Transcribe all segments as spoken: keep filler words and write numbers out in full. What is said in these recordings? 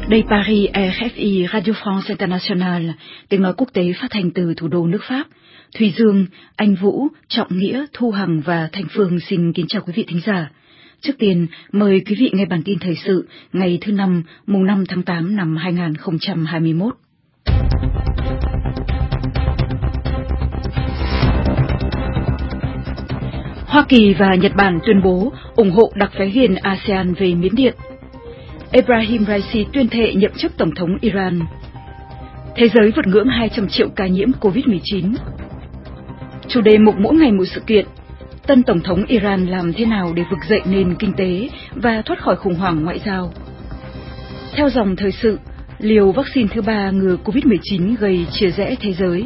Đây Paris, rờ ép i, Radio France International, tiếng nói quốc tế phát thanh từ thủ đô nước Pháp. Thùy Dương, Anh Vũ, Trọng Nghĩa, Thu Hằng và Thanh Phương xin kính chào quý vị thính giả. Trước tiên, mời quý vị nghe bản tin thời sự ngày thứ năm, mùng năm tháng tám năm hai nghìn không trăm hai mươi mốt. Hoa Kỳ và Nhật Bản tuyên bố ủng hộ đặc phái viên a sê an về Miến Điện. Ebrahim Raisi tuyên thệ nhậm chức Tổng thống Iran. Thế giới vượt ngưỡng hai trăm triệu ca nhiễm covid mười chín. Chủ đề mục mỗi ngày một sự kiện. Tân Tổng thống Iran làm thế nào để vực dậy nền kinh tế và thoát khỏi khủng hoảng ngoại giao. Theo dòng thời sự, liều vaccine thứ ba ngừa covid mười chín gây chia rẽ thế giới.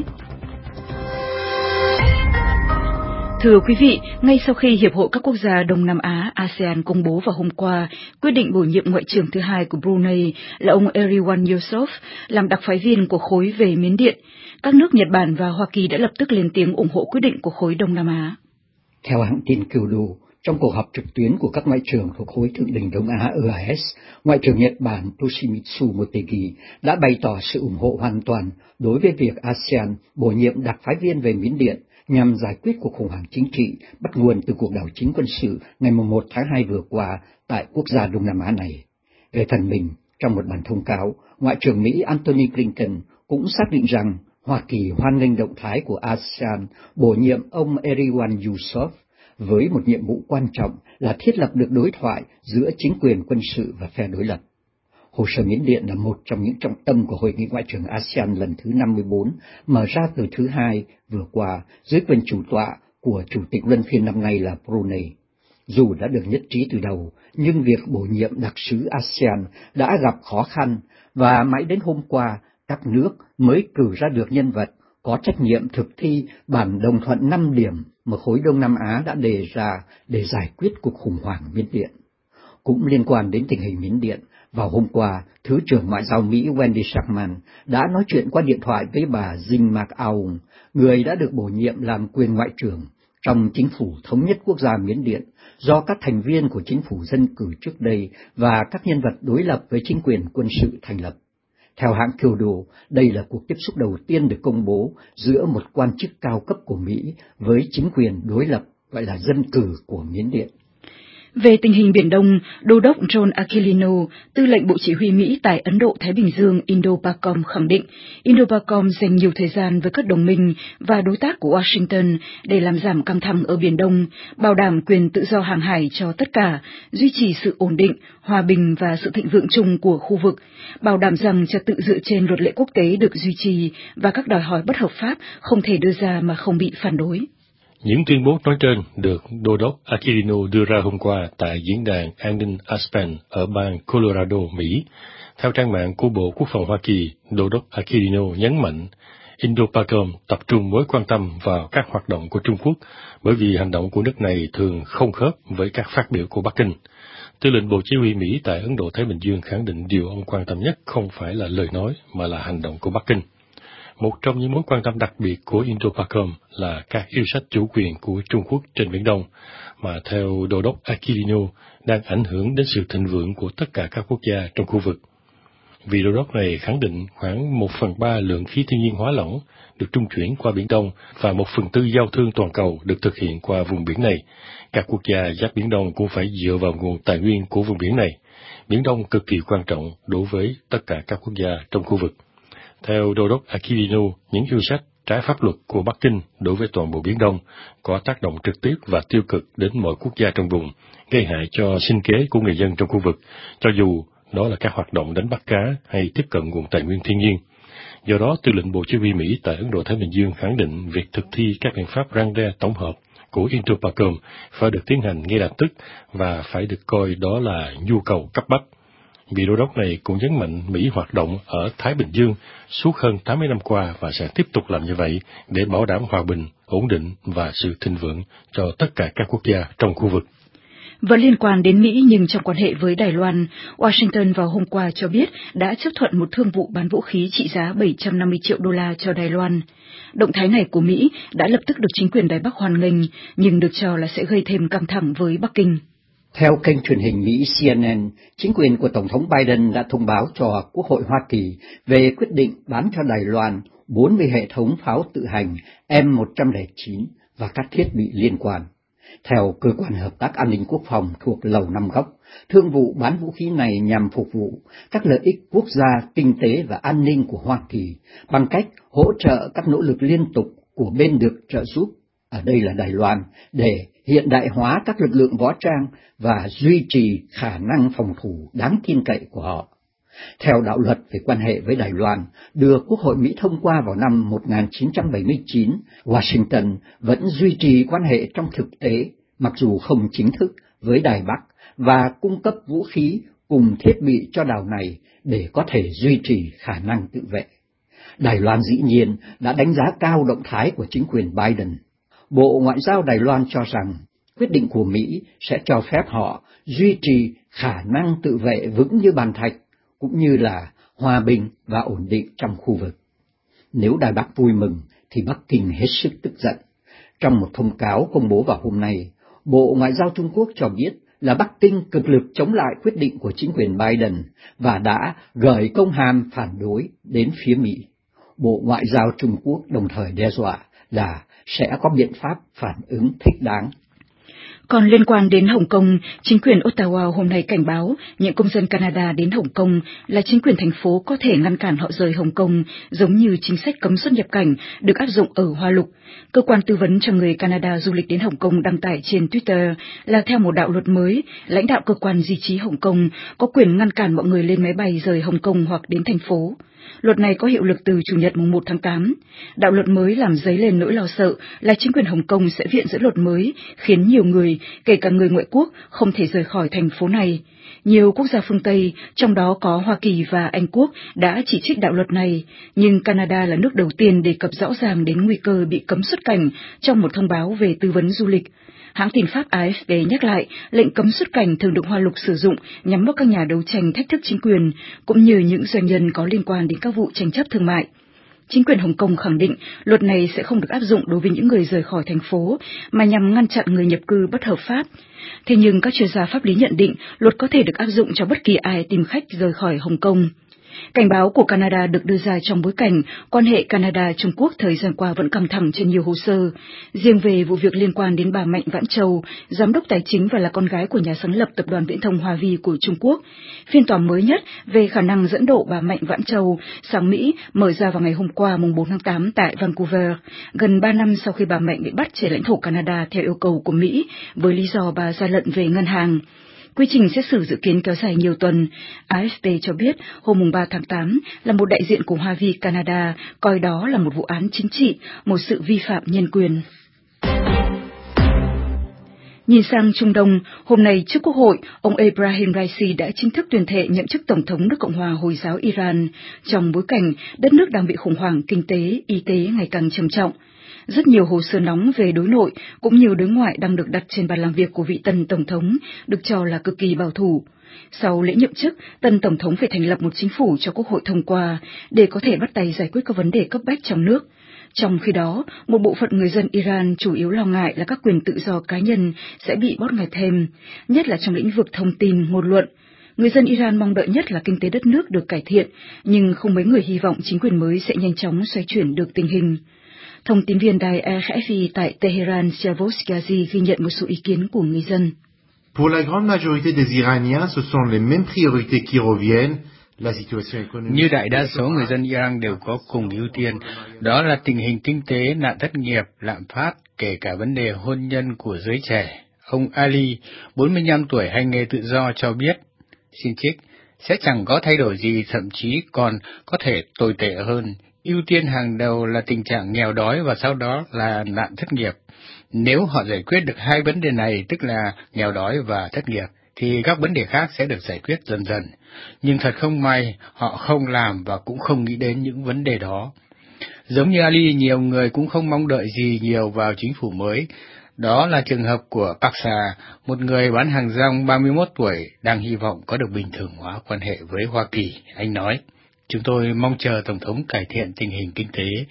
Thưa quý vị, ngay sau khi Hiệp hội các quốc gia Đông Nam Á a sê an công bố vào hôm qua quyết định bổ nhiệm ngoại trưởng thứ hai của Brunei là ông Erywan Yusof làm đặc phái viên của khối về Miến Điện, các nước Nhật Bản và Hoa Kỳ đã lập tức lên tiếng ủng hộ quyết định của khối Đông Nam Á. Theo hãng tin Kyodo, trong cuộc họp trực tuyến của các ngoại trưởng thuộc khối thượng đỉnh Đông Á e a ét, Ngoại trưởng Nhật Bản Toshimitsu Motegi đã bày tỏ sự ủng hộ hoàn toàn đối với việc a sê an bổ nhiệm đặc phái viên về Miến Điện nhằm giải quyết cuộc khủng hoảng chính trị bắt nguồn từ cuộc đảo chính quân sự ngày mùng một tháng hai vừa qua tại quốc gia Đông Nam Á này. Về phần mình, trong một bản thông cáo, Ngoại trưởng Mỹ Antony Blinken cũng xác định rằng Hoa Kỳ hoan nghênh động thái của a sê an bổ nhiệm ông Erywan Yusof với một nhiệm vụ quan trọng là thiết lập được đối thoại giữa chính quyền quân sự và phe đối lập. Hồ sơ Miến Điện là một trong những trọng tâm của Hội nghị Ngoại trưởng a sê an lần thứ năm mươi bốn, mở ra từ thứ hai vừa qua dưới quyền chủ tọa của Chủ tịch luân phiên năm nay là Brunei. Dù đã được nhất trí từ đầu, nhưng việc bổ nhiệm đặc sứ a sê an đã gặp khó khăn và mãi đến hôm qua, các nước mới cử ra được nhân vật có trách nhiệm thực thi bản đồng thuận năm điểm mà khối Đông Nam Á đã đề ra để giải quyết cuộc khủng hoảng Miến Điện. Cũng liên quan đến tình hình Miến Điện, vào hôm qua, Thứ trưởng Ngoại giao Mỹ Wendy Sherman đã nói chuyện qua điện thoại với bà Jing Mak-aung, người đã được bổ nhiệm làm quyền ngoại trưởng trong chính phủ thống nhất quốc gia Miến Điện do các thành viên của chính phủ dân cử trước đây và các nhân vật đối lập với chính quyền quân sự thành lập. Theo hãng Kyodo, đây là cuộc tiếp xúc đầu tiên được công bố giữa một quan chức cao cấp của Mỹ với chính quyền đối lập gọi là dân cử của Miến Điện. Về tình hình Biển Đông, Đô đốc John Aquilino, tư lệnh Bộ Chỉ huy Mỹ tại Ấn Độ-Thái Bình Dương Indo-Pacom khẳng định Indo-Pacom dành nhiều thời gian với các đồng minh và đối tác của Washington để làm giảm căng thẳng ở Biển Đông, bảo đảm quyền tự do hàng hải cho tất cả, duy trì sự ổn định, hòa bình và sự thịnh vượng chung của khu vực, bảo đảm rằng trật tự dựa trên luật lệ quốc tế được duy trì và các đòi hỏi bất hợp pháp không thể đưa ra mà không bị phản đối. Những tuyên bố nói trên được Đô đốc Aquilino đưa ra hôm qua tại diễn đàn an ninh Aspen ở bang Colorado, Mỹ. Theo trang mạng của Bộ Quốc phòng Hoa Kỳ, Đô đốc Aquilino nhấn mạnh Indo-Pacom tập trung mối quan tâm vào các hoạt động của Trung Quốc bởi vì hành động của nước này thường không khớp với các phát biểu của Bắc Kinh. Tư lệnh Bộ Chỉ huy Mỹ tại Ấn Độ-Thái Bình Dương khẳng định điều ông quan tâm nhất không phải là lời nói mà là hành động của Bắc Kinh. Một trong những mối quan tâm đặc biệt của Indo-Pacom là các yêu sách chủ quyền của Trung Quốc trên Biển Đông, mà theo Đô đốc Aquilino đang ảnh hưởng đến sự thịnh vượng của tất cả các quốc gia trong khu vực. Vị Đô đốc này khẳng định khoảng một phần ba lượng khí thiên nhiên hóa lỏng được trung chuyển qua Biển Đông và một phần tư giao thương toàn cầu được thực hiện qua vùng biển này. Các quốc gia giáp Biển Đông cũng phải dựa vào nguồn tài nguyên của vùng biển này. Biển Đông cực kỳ quan trọng đối với tất cả các quốc gia trong khu vực. Theo Đô đốc Aquilino, những yêu sách trái pháp luật của Bắc Kinh đối với toàn bộ Biển Đông có tác động trực tiếp và tiêu cực đến mọi quốc gia trong vùng, gây hại cho sinh kế của người dân trong khu vực, cho dù đó là các hoạt động đánh bắt cá hay tiếp cận nguồn tài nguyên thiên nhiên. Do đó, Tư lệnh Bộ Chỉ huy Mỹ tại Ấn Độ-Thái Bình Dương khẳng định việc thực thi các biện pháp răn đe tổng hợp của Indo-Pacom phải được tiến hành ngay lập tức và phải được coi đó là nhu cầu cấp bách. Vị đô đốc này cũng nhấn mạnh Mỹ hoạt động ở Thái Bình Dương suốt hơn tám mươi năm qua và sẽ tiếp tục làm như vậy để bảo đảm hòa bình, ổn định và sự thịnh vượng cho tất cả các quốc gia trong khu vực. Vẫn liên quan đến Mỹ nhưng trong quan hệ với Đài Loan, Washington vào hôm qua cho biết đã chấp thuận một thương vụ bán vũ khí trị giá bảy trăm năm mươi triệu đô la cho Đài Loan. Động thái này của Mỹ đã lập tức được chính quyền Đài Bắc hoan nghênh, nhưng được cho là sẽ gây thêm căng thẳng với Bắc Kinh. Theo kênh truyền hình Mỹ C N N, chính quyền của Tổng thống Biden đã thông báo cho Quốc hội Hoa Kỳ về quyết định bán cho Đài Loan bốn mươi hệ thống pháo tự hành M một không chín và các thiết bị liên quan. Theo Cơ quan Hợp tác An ninh Quốc phòng thuộc Lầu Năm Góc, thương vụ bán vũ khí này nhằm phục vụ các lợi ích quốc gia, kinh tế và an ninh của Hoa Kỳ bằng cách hỗ trợ các nỗ lực liên tục của bên được trợ giúp, ở đây là Đài Loan, để hiện đại hóa các lực lượng võ trang và duy trì khả năng phòng thủ đáng tin cậy của họ. Theo đạo luật về quan hệ với Đài Loan, được Quốc hội Mỹ thông qua vào năm một nghìn chín trăm bảy mươi chín, Washington vẫn duy trì quan hệ trong thực tế, mặc dù không chính thức, với Đài Bắc và cung cấp vũ khí cùng thiết bị cho đảo này để có thể duy trì khả năng tự vệ. Đài Loan dĩ nhiên đã đánh giá cao động thái của chính quyền Biden. Bộ Ngoại giao Đài Loan cho rằng quyết định của Mỹ sẽ cho phép họ duy trì khả năng tự vệ vững như bàn thạch, cũng như là hòa bình và ổn định trong khu vực. Nếu Đài Bắc vui mừng thì Bắc Kinh hết sức tức giận. Trong một thông cáo công bố vào hôm nay, Bộ Ngoại giao Trung Quốc cho biết là Bắc Kinh cực lực chống lại quyết định của chính quyền Biden và đã gửi công hàm phản đối đến phía Mỹ. Bộ Ngoại giao Trung Quốc đồng thời đe dọa là sẽ có biện pháp phản ứng thích đáng. Còn liên quan đến Hồng Kông, chính quyền Ottawa hôm nay cảnh báo những công dân Canada đến Hồng Kông là chính quyền thành phố có thể ngăn cản họ rời Hồng Kông, giống như chính sách cấm xuất nhập cảnh được áp dụng ở Hoa Lục. Cơ quan tư vấn cho người Canada du lịch đến Hồng Kông đăng tải trên Twitter là theo một đạo luật mới, lãnh đạo cơ quan di trú Hồng Kông có quyền ngăn cản mọi người lên máy bay rời Hồng Kông hoặc đến thành phố. Luật này có hiệu lực từ Chủ nhật mùng một tháng tám. Đạo luật mới làm dấy lên nỗi lo sợ là chính quyền Hồng Kông sẽ viện dẫn luật mới, khiến nhiều người, kể cả người ngoại quốc, không thể rời khỏi thành phố này. Nhiều quốc gia phương Tây, trong đó có Hoa Kỳ và Anh Quốc, đã chỉ trích đạo luật này, nhưng Canada là nước đầu tiên đề cập rõ ràng đến nguy cơ bị cấm xuất cảnh trong một thông báo về tư vấn du lịch. Hãng tin Pháp A F P nhắc lại, lệnh cấm xuất cảnh thường được Hoa Lục sử dụng nhắm vào các nhà đấu tranh thách thức chính quyền, cũng như những doanh nhân có liên quan đến các vụ tranh chấp thương mại. Chính quyền Hồng Kông khẳng định luật này sẽ không được áp dụng đối với những người rời khỏi thành phố, mà nhằm ngăn chặn người nhập cư bất hợp pháp. Thế nhưng các chuyên gia pháp lý nhận định luật có thể được áp dụng cho bất kỳ ai tìm khách rời khỏi Hồng Kông. Cảnh báo của Canada được đưa ra trong bối cảnh quan hệ Canada-Trung Quốc thời gian qua vẫn căng thẳng trên nhiều hồ sơ. Riêng về vụ việc liên quan đến bà Mạnh Vãn Châu, giám đốc tài chính và là con gái của nhà sáng lập tập đoàn viễn thông Hoa Vi của Trung Quốc, phiên tòa mới nhất về khả năng dẫn độ bà Mạnh Vãn Châu sang Mỹ mở ra vào ngày hôm qua mùng bốn tháng tám tại Vancouver, gần ba năm sau khi bà Mạnh bị bắt trên lãnh thổ Canada theo yêu cầu của Mỹ với lý do bà gian lận về ngân hàng. Quy trình xét xử dự kiến kéo dài nhiều tuần. A F P cho biết hôm ba tháng tám là một đại diện của Hoa Vi Canada coi đó là một vụ án chính trị, một sự vi phạm nhân quyền. Nhìn sang Trung Đông, hôm nay trước Quốc hội, ông Ebrahim Raisi đã chính thức tuyên thệ nhậm chức Tổng thống nước Cộng hòa Hồi giáo Iran, trong bối cảnh đất nước đang bị khủng hoảng kinh tế, y tế ngày càng trầm trọng. Rất nhiều hồ sơ nóng về đối nội cũng như đối ngoại đang được đặt trên bàn làm việc của vị tân Tổng thống, được cho là cực kỳ bảo thủ. Sau lễ nhậm chức, tân Tổng thống phải thành lập một chính phủ cho Quốc hội thông qua để có thể bắt tay giải quyết các vấn đề cấp bách trong nước. Trong khi đó, một bộ phận người dân Iran chủ yếu lo ngại là các quyền tự do cá nhân sẽ bị bóp nghẹt thêm, nhất là trong lĩnh vực thông tin, ngôn luận. Người dân Iran mong đợi nhất là kinh tế đất nước được cải thiện, nhưng không mấy người hy vọng chính quyền mới sẽ nhanh chóng xoay chuyển được tình hình. Thông tin viên đài R F I tại Tehran, Javos Ghazi ghi nhận một số ý kiến của người dân. Pour la grande majorité des Iraniens, ce sont les mêmes priorités qui reviennent. Như đại đa số người dân Iran đều có cùng ưu tiên, đó là tình hình kinh tế, nạn thất nghiệp, lạm phát, kể cả vấn đề hôn nhân của giới trẻ. Ông Ali, bốn mươi lăm tuổi hành nghề tự do cho biết, xin trích, sẽ chẳng có thay đổi gì, thậm chí còn có thể tồi tệ hơn. Ưu tiên hàng đầu là tình trạng nghèo đói và sau đó là nạn thất nghiệp. Nếu họ giải quyết được hai vấn đề này, tức là nghèo đói và thất nghiệp, thì các vấn đề khác sẽ được giải quyết dần dần. Nhưng thật không may, họ không làm và cũng không nghĩ đến những vấn đề đó. Giống như Ali, nhiều người cũng không mong đợi gì nhiều vào chính phủ mới. Đó là trường hợp của Paksa, một người bán hàng rong ba mươi mốt tuổi đang hy vọng có được bình thường hóa quan hệ với Hoa Kỳ. Anh nói, chúng tôi mong chờ Tổng thống cải thiện tình hình kinh tế,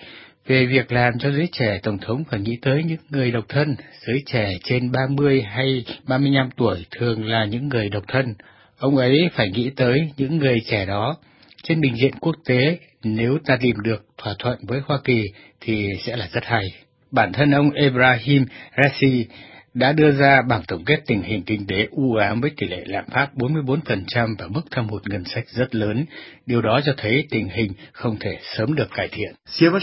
Về việc làm cho giới trẻ, Tổng thống phải nghĩ tới những người độc thân. Giới trẻ trên ba mươi hay ba mươi lăm tuổi thường là những người độc thân. Ông ấy phải nghĩ tới những người trẻ đó. Trên bình diện quốc tế, nếu ta tìm được thỏa thuận với Hoa Kỳ thì sẽ là rất hay. Bản thân ông Ebrahim Raisi đã đưa ra bảng tổng kết tình hình kinh tế u ám với tỷ lệ lạm phát bốn mươi bốn phần trăm và mức thâm hụt ngân sách rất lớn. Điều đó cho thấy tình hình không thể sớm được cải thiện.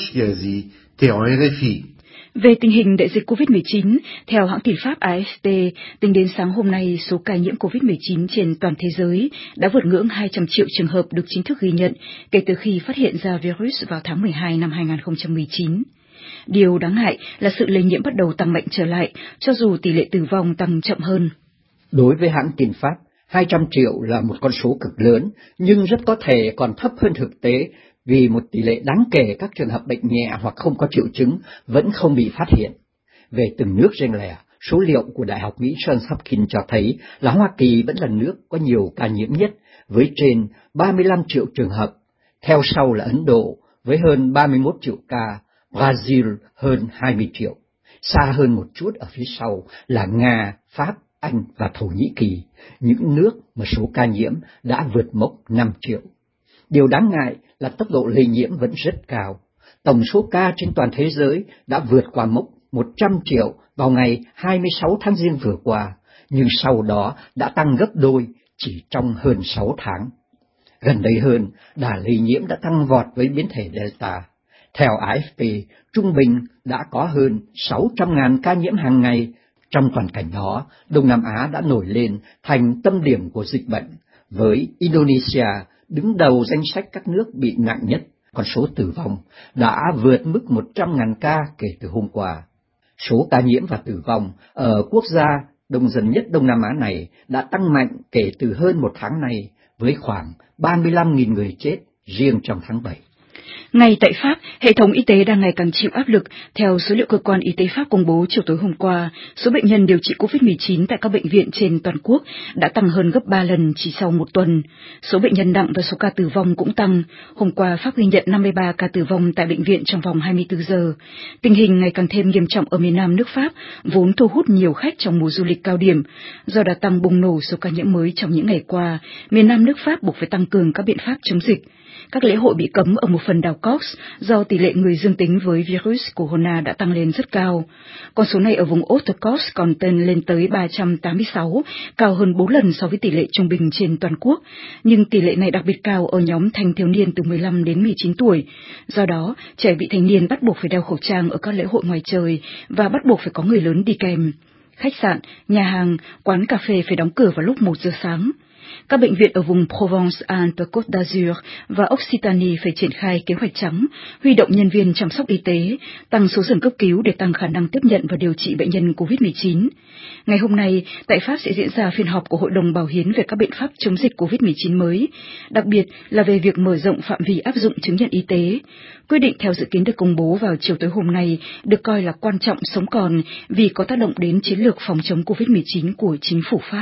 Về tình hình đại dịch covid mười chín, theo hãng tin Pháp A F P, tính đến sáng hôm nay, số ca nhiễm covid mười chín trên toàn thế giới đã vượt ngưỡng hai trăm triệu trường hợp được chính thức ghi nhận kể từ khi phát hiện ra virus vào tháng mười hai năm hai nghìn không trăm mười chín. Điều đáng ngại là sự lây nhiễm bắt đầu tăng mạnh trở lại, cho dù tỷ lệ tử vong tăng chậm hơn. Đối với hãng tin Pháp, hai trăm triệu là một con số cực lớn, nhưng rất có thể còn thấp hơn thực tế vì một tỷ lệ đáng kể các trường hợp bệnh nhẹ hoặc không có triệu chứng vẫn không bị phát hiện. Về từng nước riêng lẻ, số liệu của Đại học Mỹ Johns Hopkins cho thấy là Hoa Kỳ vẫn là nước có nhiều ca nhiễm nhất với trên ba mươi lăm triệu trường hợp, theo sau là Ấn Độ với hơn ba mươi mốt triệu ca, Brazil hơn hai mươi triệu. Xa hơn một chút ở phía sau là Nga, Pháp, Anh và Thổ Nhĩ Kỳ, những nước mà số ca nhiễm đã vượt mốc năm triệu. Điều đáng ngại là tốc độ lây nhiễm vẫn rất cao. Tổng số ca trên toàn thế giới đã vượt qua mốc một trăm triệu vào ngày hai mươi sáu tháng Giêng vừa qua, nhưng sau đó đã tăng gấp đôi chỉ trong hơn sáu tháng. Gần đây hơn, đà lây nhiễm đã tăng vọt với biến thể Delta. Theo A F P, trung bình đã có hơn sáu trăm nghìn ca nhiễm hàng ngày. Trong toàn cảnh đó, Đông Nam Á đã nổi lên thành tâm điểm của dịch bệnh, với Indonesia đứng đầu danh sách các nước bị nặng nhất. Con số tử vong đã vượt mức một trăm nghìn ca kể từ hôm qua. Số ca nhiễm và tử vong ở quốc gia đông dân nhất Đông Nam Á này đã tăng mạnh kể từ hơn một tháng nay, với khoảng ba mươi lăm nghìn người chết riêng trong tháng bảy. Ngay tại Pháp, hệ thống y tế đang ngày càng chịu áp lực. Theo số liệu cơ quan y tế Pháp công bố chiều tối hôm qua, số bệnh nhân điều trị covid mười chín tại các bệnh viện trên toàn quốc đã tăng hơn gấp ba lần chỉ sau một tuần. Số bệnh nhân nặng và số ca tử vong cũng tăng. Hôm qua, Pháp ghi nhận năm mươi ba ca tử vong tại bệnh viện trong vòng hai mươi tư giờ. Tình hình ngày càng thêm nghiêm trọng ở miền Nam nước Pháp, vốn thu hút nhiều khách trong mùa du lịch cao điểm. Do đã tăng bùng nổ số ca nhiễm mới trong những ngày qua, miền Nam nước Pháp buộc phải tăng cường các biện pháp chống dịch. Các lễ hội bị cấm ở một phần đảo Corse do tỷ lệ người dương tính với virus corona đã tăng lên rất cao. Con số này ở vùng Haute-Corse còn tên lên tới ba trăm tám mươi sáu, cao hơn bốn lần so với tỷ lệ trung bình trên toàn quốc. Nhưng tỷ lệ này đặc biệt cao ở nhóm thanh thiếu niên từ mười lăm đến mười chín tuổi. Do đó, trẻ vị thành niên bắt buộc phải đeo khẩu trang ở các lễ hội ngoài trời và bắt buộc phải có người lớn đi kèm. Khách sạn, nhà hàng, quán cà phê phải đóng cửa vào lúc một giờ sáng. Các bệnh viện ở vùng Provence-Alpes-Côte d'Azur và Occitanie phải triển khai kế hoạch trắng, huy động nhân viên chăm sóc y tế, tăng số giường cấp cứu để tăng khả năng tiếp nhận và điều trị bệnh nhân covid mười chín. Ngày hôm nay, tại Pháp sẽ diễn ra phiên họp của Hội đồng Bảo hiến về các biện pháp chống dịch covid mười chín mới, đặc biệt là về việc mở rộng phạm vi áp dụng chứng nhận y tế. Quyết định theo dự kiến được công bố vào chiều tối hôm nay được coi là quan trọng sống còn vì có tác động đến chiến lược phòng chống covid mười chín của chính phủ Pháp.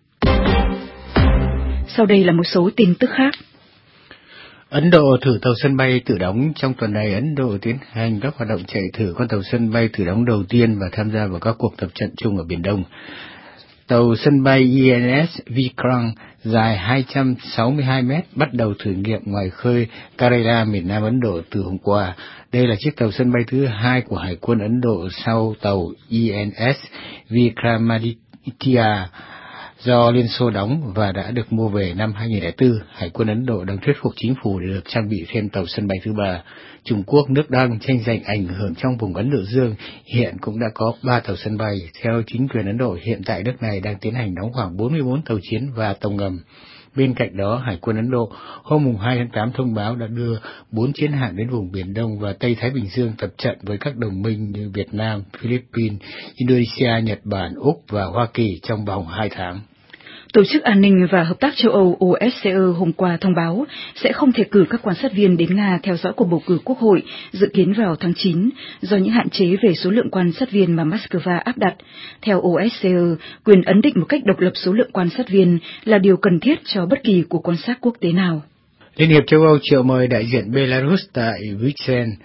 Sau đây là một số tin tức khác. Ấn Độ thử tàu sân bay tự đóng. Trong tuần này, Ấn Độ tiến hành các hoạt động chạy thử con tàu sân bay tự đóng đầu tiên và tham gia vào các cuộc tập trận chung ở Biển Đông. Tàu sân bay I N S Vikrant dài hai trăm sáu mươi hai mét bắt đầu thử nghiệm ngoài khơi Kerala, miền Nam Ấn Độ từ hôm qua. Đây là chiếc tàu sân bay thứ hai của Hải quân Ấn Độ sau tàu I N S Vikramaditya do Liên Xô đóng và đã được mua về năm hai nghìn không trăm lẻ bốn. Hải quân Ấn Độ đang thuyết phục chính phủ để được trang bị thêm tàu sân bay thứ ba. Trung Quốc, nước đang tranh giành ảnh hưởng trong vùng Ấn Độ Dương, hiện cũng đã có ba tàu sân bay. Theo chính quyền Ấn Độ, hiện tại nước này đang tiến hành đóng khoảng bốn mươi bốn tàu chiến và tàu ngầm. Bên cạnh đó, Hải quân Ấn Độ hôm hai tháng tám thông báo đã đưa bốn chiến hạm đến vùng Biển Đông và Tây Thái Bình Dương tập trận với các đồng minh như Việt Nam, Philippines, Indonesia, Nhật Bản, Úc và Hoa Kỳ trong vòng hai tháng. Tổ chức An ninh và Hợp tác châu Âu O S C E hôm qua thông báo sẽ không thể cử các quan sát viên đến Nga theo dõi cuộc bầu cử quốc hội dự kiến vào tháng chín do những hạn chế về số lượng quan sát viên mà Moscow áp đặt. Theo O S C E, quyền ấn định một cách độc lập số lượng quan sát viên là điều cần thiết cho bất kỳ cuộc quan sát quốc tế nào. Liên hiệp châu Âu triệu mời đại diện Belarus tại Bruxelles.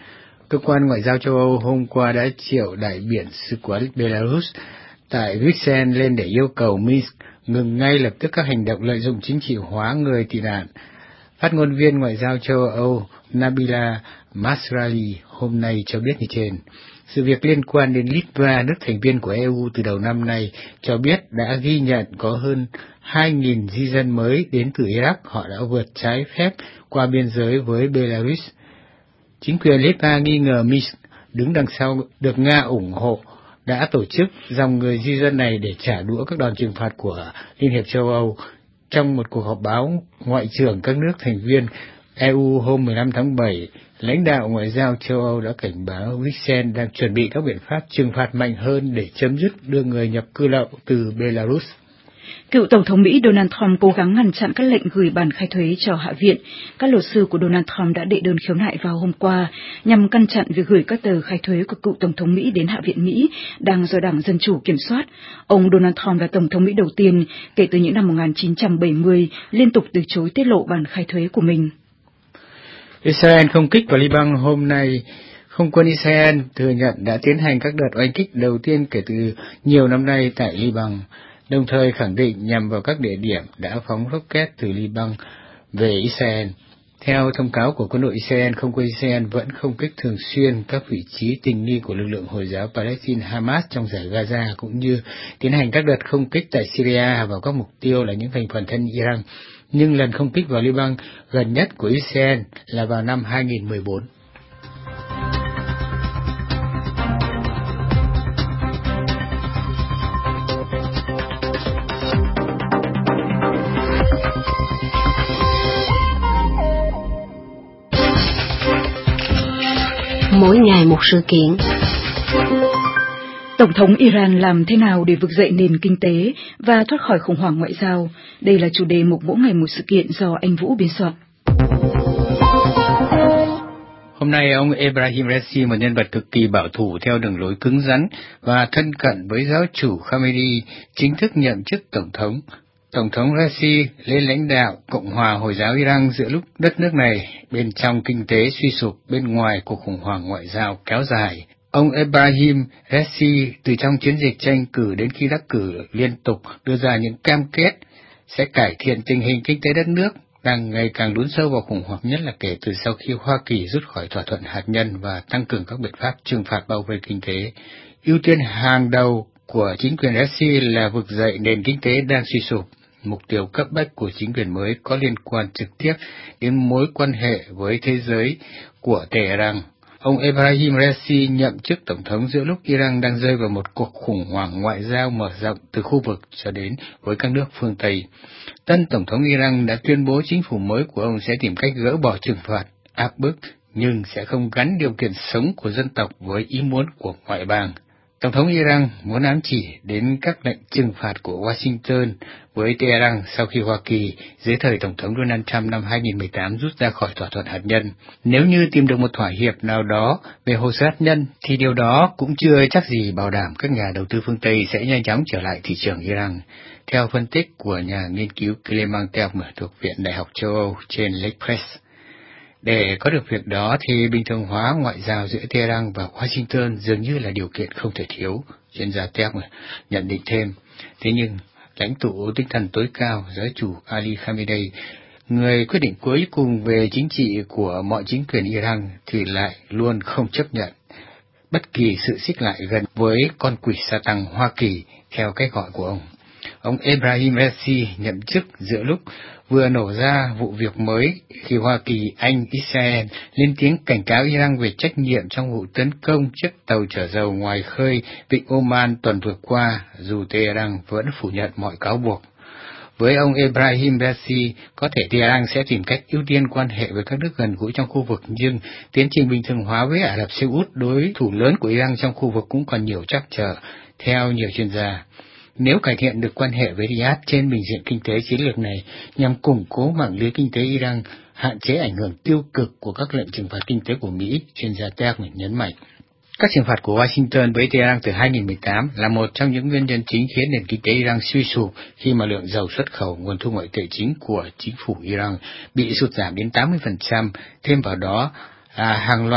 Cơ quan Ngoại giao châu Âu hôm qua đã triệu đại biện sứ quán Belarus tại Bruxelles lên để yêu cầu Minsk ngừng ngay lập tức các hành động lợi dụng chính trị hóa người tị nạn. Phát ngôn viên Ngoại giao châu Âu Nabila Masrali hôm nay cho biết như trên. Sự việc liên quan đến Litva, nước thành viên của e u từ đầu năm nay, cho biết đã ghi nhận có hơn hai nghìn di dân mới đến từ Iraq, họ đã vượt trái phép qua biên giới với Belarus. Chính quyền Litva nghi ngờ Minsk đứng đằng sau được Nga ủng hộ đã tổ chức dòng người di dân này để trả đũa các đòn trừng phạt của Liên hiệp châu Âu. Trong một cuộc họp báo ngoại trưởng các nước thành viên e u hôm mười lăm tháng bảy, lãnh đạo Ngoại giao châu Âu đã cảnh báo Bruxelles đang chuẩn bị các biện pháp trừng phạt mạnh hơn để chấm dứt đưa người nhập cư lậu từ Belarus. Cựu Tổng thống Mỹ Donald Trump cố gắng ngăn chặn các lệnh gửi bản khai thuế cho Hạ viện. Các luật sư của Donald Trump đã đệ đơn khiếu nại vào hôm qua nhằm ngăn chặn việc gửi các tờ khai thuế của cựu Tổng thống Mỹ đến Hạ viện Mỹ đang do Đảng Dân Chủ kiểm soát. Ông Donald Trump là Tổng thống Mỹ đầu tiên kể từ những năm một nghìn chín trăm bảy mươi liên tục từ chối tiết lộ bản khai thuế của mình. Israel không kích vào Liban hôm nay. Không quân Israel thừa nhận đã tiến hành các đợt oanh kích đầu tiên kể từ nhiều năm nay tại Liban, đồng thời khẳng định nhằm vào các địa điểm đã phóng rocket từ Liban về Israel. Theo thông cáo của quân đội Israel, không quân Israel vẫn không kích thường xuyên các vị trí tình nghi của lực lượng Hồi giáo Palestine Hamas trong giải Gaza, cũng như tiến hành các đợt không kích tại Syria vào các mục tiêu là những thành phần thân Iran. Nhưng lần không kích vào Liban gần nhất của Israel là vào năm hai nghìn mười bốn. Mỗi ngày một sự kiện. Tổng thống Iran làm thế nào để vực dậy nền kinh tế và thoát khỏi khủng hoảng ngoại giao? Đây là chủ đề mục Mỗi ngày một sự kiện do anh Vũ biên soạn. Hôm nay, ông Ebrahim Raisi, một nhân vật cực kỳ bảo thủ theo đường lối cứng rắn và thân cận với giáo chủ Khamenei, chính thức nhậm chức tổng thống. Tổng thống Raisi lên lãnh đạo Cộng hòa Hồi giáo Iran giữa lúc đất nước này bên trong kinh tế suy sụp, bên ngoài cuộc khủng hoảng ngoại giao kéo dài. Ông Ebrahim Raisi từ trong chiến dịch tranh cử đến khi đắc cử liên tục đưa ra những cam kết sẽ cải thiện tình hình kinh tế đất nước đang ngày càng lún sâu vào khủng hoảng, nhất là kể từ sau khi Hoa Kỳ rút khỏi thỏa thuận hạt nhân và tăng cường các biện pháp trừng phạt bảo vệ kinh tế. Ưu tiên hàng đầu của chính quyền Raisi là vực dậy nền kinh tế đang suy sụp. Mục tiêu cấp bách của chính quyền mới có liên quan trực tiếp đến mối quan hệ với thế giới của Tehran. Ông Ebrahim Raisi nhậm chức tổng thống giữa lúc Iran đang rơi vào một cuộc khủng hoảng ngoại giao mở rộng từ khu vực cho đến với các nước phương Tây. Tân tổng thống Iran đã tuyên bố chính phủ mới của ông sẽ tìm cách gỡ bỏ trừng phạt, áp bức, nhưng sẽ không gắn điều kiện sống của dân tộc với ý muốn của ngoại bang. Tổng thống Iran muốn ám chỉ đến các lệnh trừng phạt của Washington với Tehran sau khi Hoa Kỳ dưới thời Tổng thống Donald Trump năm hai nghìn mười tám rút ra khỏi thỏa thuận hạt nhân. Nếu như tìm được một thỏa hiệp nào đó về hồ sơ hạt nhân, thì điều đó cũng chưa chắc gì bảo đảm các nhà đầu tư phương Tây sẽ nhanh chóng trở lại thị trường Iran. Theo phân tích của nhà nghiên cứu Clement Terme thuộc Viện Đại học châu Âu trên Lake Press, để có được việc đó thì bình thường hóa ngoại giao giữa Tehran và Washington dường như là điều kiện không thể thiếu, chuyên gia Terme nhận định thêm. Thế nhưng, lãnh tụ tinh thần tối cao, giáo chủ Ali Khamenei, người quyết định cuối cùng về chính trị của mọi chính quyền Iran, thì lại luôn không chấp nhận bất kỳ sự xích lại gần với con quỷ sa tăng Hoa Kỳ theo cách gọi của ông. Ông Ebrahim Raisi nhậm chức giữa lúc vừa nổ ra vụ việc mới khi Hoa Kỳ, Anh, Israel lên tiếng cảnh cáo Iran về trách nhiệm trong vụ tấn công chiếc tàu chở dầu ngoài khơi vịnh Oman tuần vừa qua, dù Tehran vẫn phủ nhận mọi cáo buộc. Với ông Ebrahim Raisi, có thể Tehran sẽ tìm cách ưu tiên quan hệ với các nước gần gũi trong khu vực, nhưng tiến trình bình thường hóa với Ả Rập Xê Út, đối thủ lớn của Iran trong khu vực, cũng còn nhiều trắc trở, theo nhiều chuyên gia. Nếu cải thiện được quan hệ với Riyadh trên bình diện kinh tế chiến lược này nhằm củng cố mạng lưới kinh tế Iran, hạn chế ảnh hưởng tiêu cực của các lệnh trừng phạt kinh tế của Mỹ, chuyên gia Terme nhấn mạnh. Các trừng phạt của Washington với Tehran từ hai nghìn mười tám là một trong những nguyên nhân chính khiến nền kinh tế Iran suy sụp khi mà lượng dầu xuất khẩu, nguồn thu ngoại tệ chính của chính phủ Iran, bị sụt giảm đến tám mươi phần trăm. Thêm vào đó là hàng loạt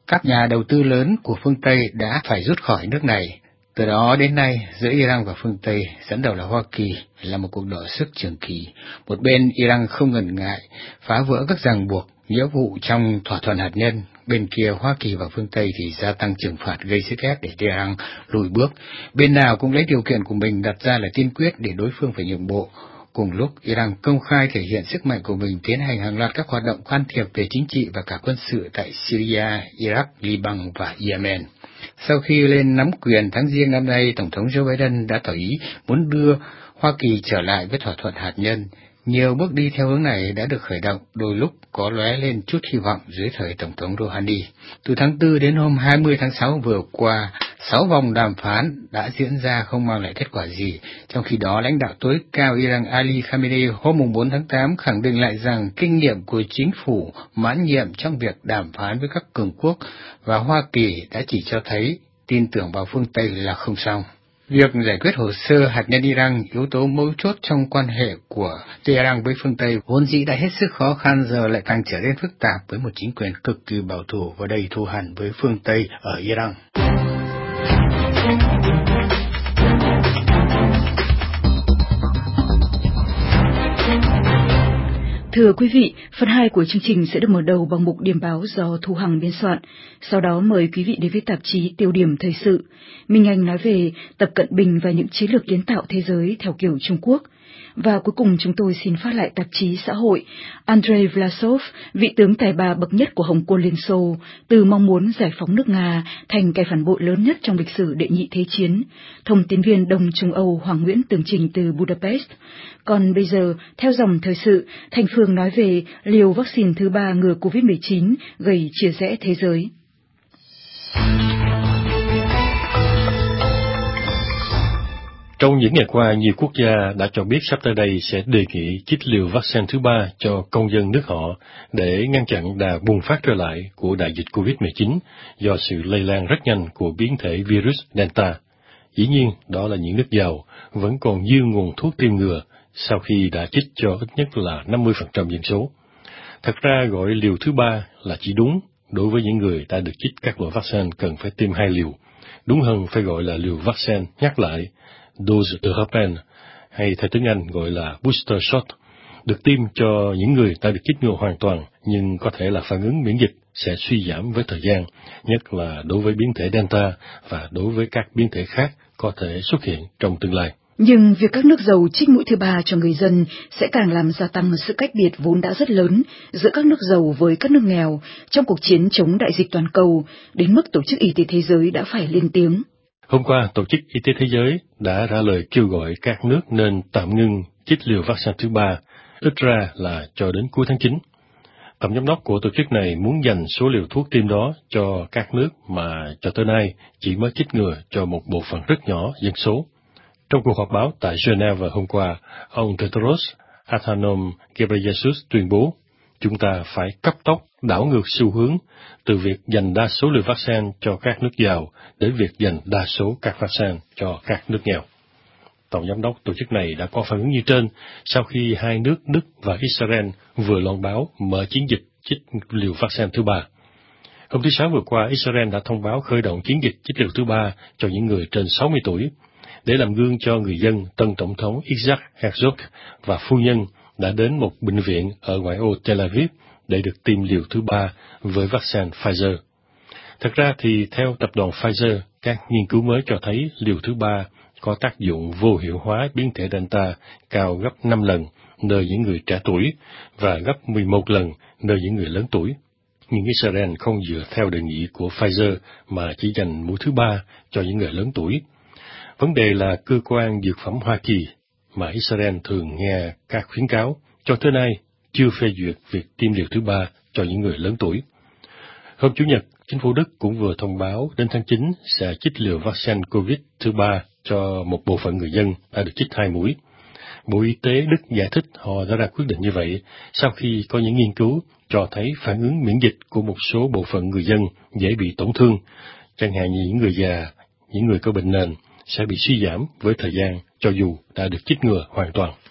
các nhà đầu tư lớn của phương Tây đã phải rút khỏi nước này. Từ đó đến nay, giữa Iran và phương Tây, dẫn đầu là Hoa Kỳ, là một cuộc đọ sức trường kỳ. Một bên Iran không ngần ngại phá vỡ các ràng buộc, nghĩa vụ trong thỏa thuận hạt nhân. Bên kia Hoa Kỳ và phương Tây thì gia tăng trừng phạt gây sức ép để Tehran lùi bước. Bên nào cũng lấy điều kiện của mình đặt ra là tiên quyết để đối phương phải nhượng bộ. Cùng lúc, Iran công khai thể hiện sức mạnh của mình, tiến hành hàng loạt các hoạt động can thiệp về chính trị và cả quân sự tại Syria, Iraq, Liban và Yemen. Sau khi lên nắm quyền tháng Giêng năm nay, Tổng thống Joe Biden đã tỏ ý muốn đưa Hoa Kỳ trở lại với thỏa thuận hạt nhân. Nhiều bước đi theo hướng này đã được khởi động, đôi lúc có lóe lên chút hy vọng dưới thời Tổng thống Rouhani. Từ tháng tư đến hôm hai mươi tháng sáu vừa qua, sáu vòng đàm phán đã diễn ra không mang lại kết quả gì. Trong khi đó, lãnh đạo tối cao Iran Ali Khamenei hôm bốn tháng tám khẳng định lại rằng kinh nghiệm của chính phủ mãn nhiệm trong việc đàm phán với các cường quốc và Hoa Kỳ đã chỉ cho thấy tin tưởng vào phương Tây là không xong. Việc giải quyết hồ sơ hạt nhân Iran, yếu tố mấu chốt trong quan hệ của Tehran với phương Tây, vốn dĩ đã hết sức khó khăn, giờ lại càng trở nên phức tạp với một chính quyền cực kỳ bảo thủ và đầy thù hằn với phương Tây ở Iran. Thưa quý vị, phần hai của chương trình sẽ được mở đầu bằng mục điểm báo do Thu Hằng biên soạn. Sau đó mời quý vị đến với tạp chí Tiêu điểm thời sự. Minh Anh nói về Tập Cận Bình và những chiến lược kiến tạo thế giới theo kiểu Trung Quốc. Và cuối cùng chúng tôi xin phát lại tạp chí Xã hội. Andrei Vlasov, vị tướng tài ba bậc nhất của Hồng quân Liên Xô, từ mong muốn giải phóng nước Nga thành kẻ phản bội lớn nhất trong lịch sử đệ nhị thế chiến. Thông tín viên Đông Trung Âu Hoàng Nguyễn tường trình từ Budapest. Còn bây giờ, theo dòng thời sự, Thành Phương nói về liều vaccine thứ ba ngừa covid mười chín gây chia rẽ thế giới. Trong những ngày qua, nhiều quốc gia đã cho biết sắp tới đây sẽ đề nghị chích liều vaccine thứ ba cho công dân nước họ để ngăn chặn đà bùng phát trở lại của đại dịch covid mười chín do sự lây lan rất nhanh của biến thể virus Delta. Dĩ nhiên, đó là những nước giàu vẫn còn dư nguồn thuốc tiêm ngừa sau khi đã chích cho ít nhất là năm mươi phần trăm dân số. Thật ra gọi liều thứ ba là chỉ đúng đối với những người đã được chích các loại vaccine cần phải tiêm hai liều. Đúng hơn phải gọi là liều vaccine nhắc lại, dose européenne, hay theo tiếng Anh gọi là booster shot, được tiêm cho những người đã được chích ngừa hoàn toàn nhưng có thể là phản ứng miễn dịch sẽ suy giảm với thời gian, nhất là đối với biến thể Delta và đối với các biến thể khác có thể xuất hiện trong tương lai. Nhưng việc các nước giàu trích mũi thứ ba cho người dân sẽ càng làm gia tăng sự cách biệt vốn đã rất lớn giữa các nước giàu với các nước nghèo trong cuộc chiến chống đại dịch toàn cầu, đến mức Tổ chức Y tế Thế giới đã phải lên tiếng. Hôm qua, Tổ chức Y tế Thế giới đã ra lời kêu gọi các nước nên tạm ngưng chích liều vaccine thứ ba, ít ra là cho đến cuối tháng chín. Tổng giám đốc của tổ chức này muốn dành số liều thuốc tiêm đó cho các nước mà cho tới nay chỉ mới chích ngừa cho một bộ phận rất nhỏ dân số. Trong cuộc họp báo tại Geneva hôm qua, ông Tedros Adhanom Ghebreyesus tuyên bố, chúng ta phải cấp tốc đảo ngược xu hướng từ việc dành đa số liều vaccine cho các nước giàu đến việc dành đa số các vaccine cho các nước nghèo. Tổng giám đốc tổ chức này đã có phản ứng như trên sau khi hai nước Đức và Israel vừa loan báo mở chiến dịch chích liều vaccine thứ ba. Hôm thứ Sáu vừa qua, Israel đã thông báo khởi động chiến dịch chích liều thứ ba cho những người trên sáu mươi tuổi. Để làm gương cho người dân, tân Tổng thống Isaac Herzog và phu nhân đã đến một bệnh viện ở ngoại ô Tel Aviv để được tiêm liều thứ ba với vaccine Pfizer. Thật ra thì theo tập đoàn Pfizer, các nghiên cứu mới cho thấy liều thứ ba có tác dụng vô hiệu hóa biến thể Delta cao gấp năm lần nơi những người trẻ tuổi và gấp mười một lần nơi những người lớn tuổi. Nhưng Israel không dựa theo đề nghị của Pfizer mà chỉ dành mũi thứ ba cho những người lớn tuổi. Vấn đề là cơ quan dược phẩm Hoa Kỳ mà Israel thường nghe các khuyến cáo cho tới nay chưa phê duyệt việc tiêm liều thứ ba cho những người lớn tuổi. Hôm Chủ nhật, chính phủ Đức cũng vừa thông báo đến tháng chín sẽ chích liều vaccine COVID thứ ba cho một bộ phận người dân đã được chích hai mũi. Bộ Y tế Đức giải thích họ đã ra quyết định như vậy sau khi có những nghiên cứu cho thấy phản ứng miễn dịch của một số bộ phận người dân dễ bị tổn thương, chẳng hạn như những người già, những người có bệnh nền, sẽ bị suy giảm với thời gian cho dù đã được chích ngừa hoàn toàn.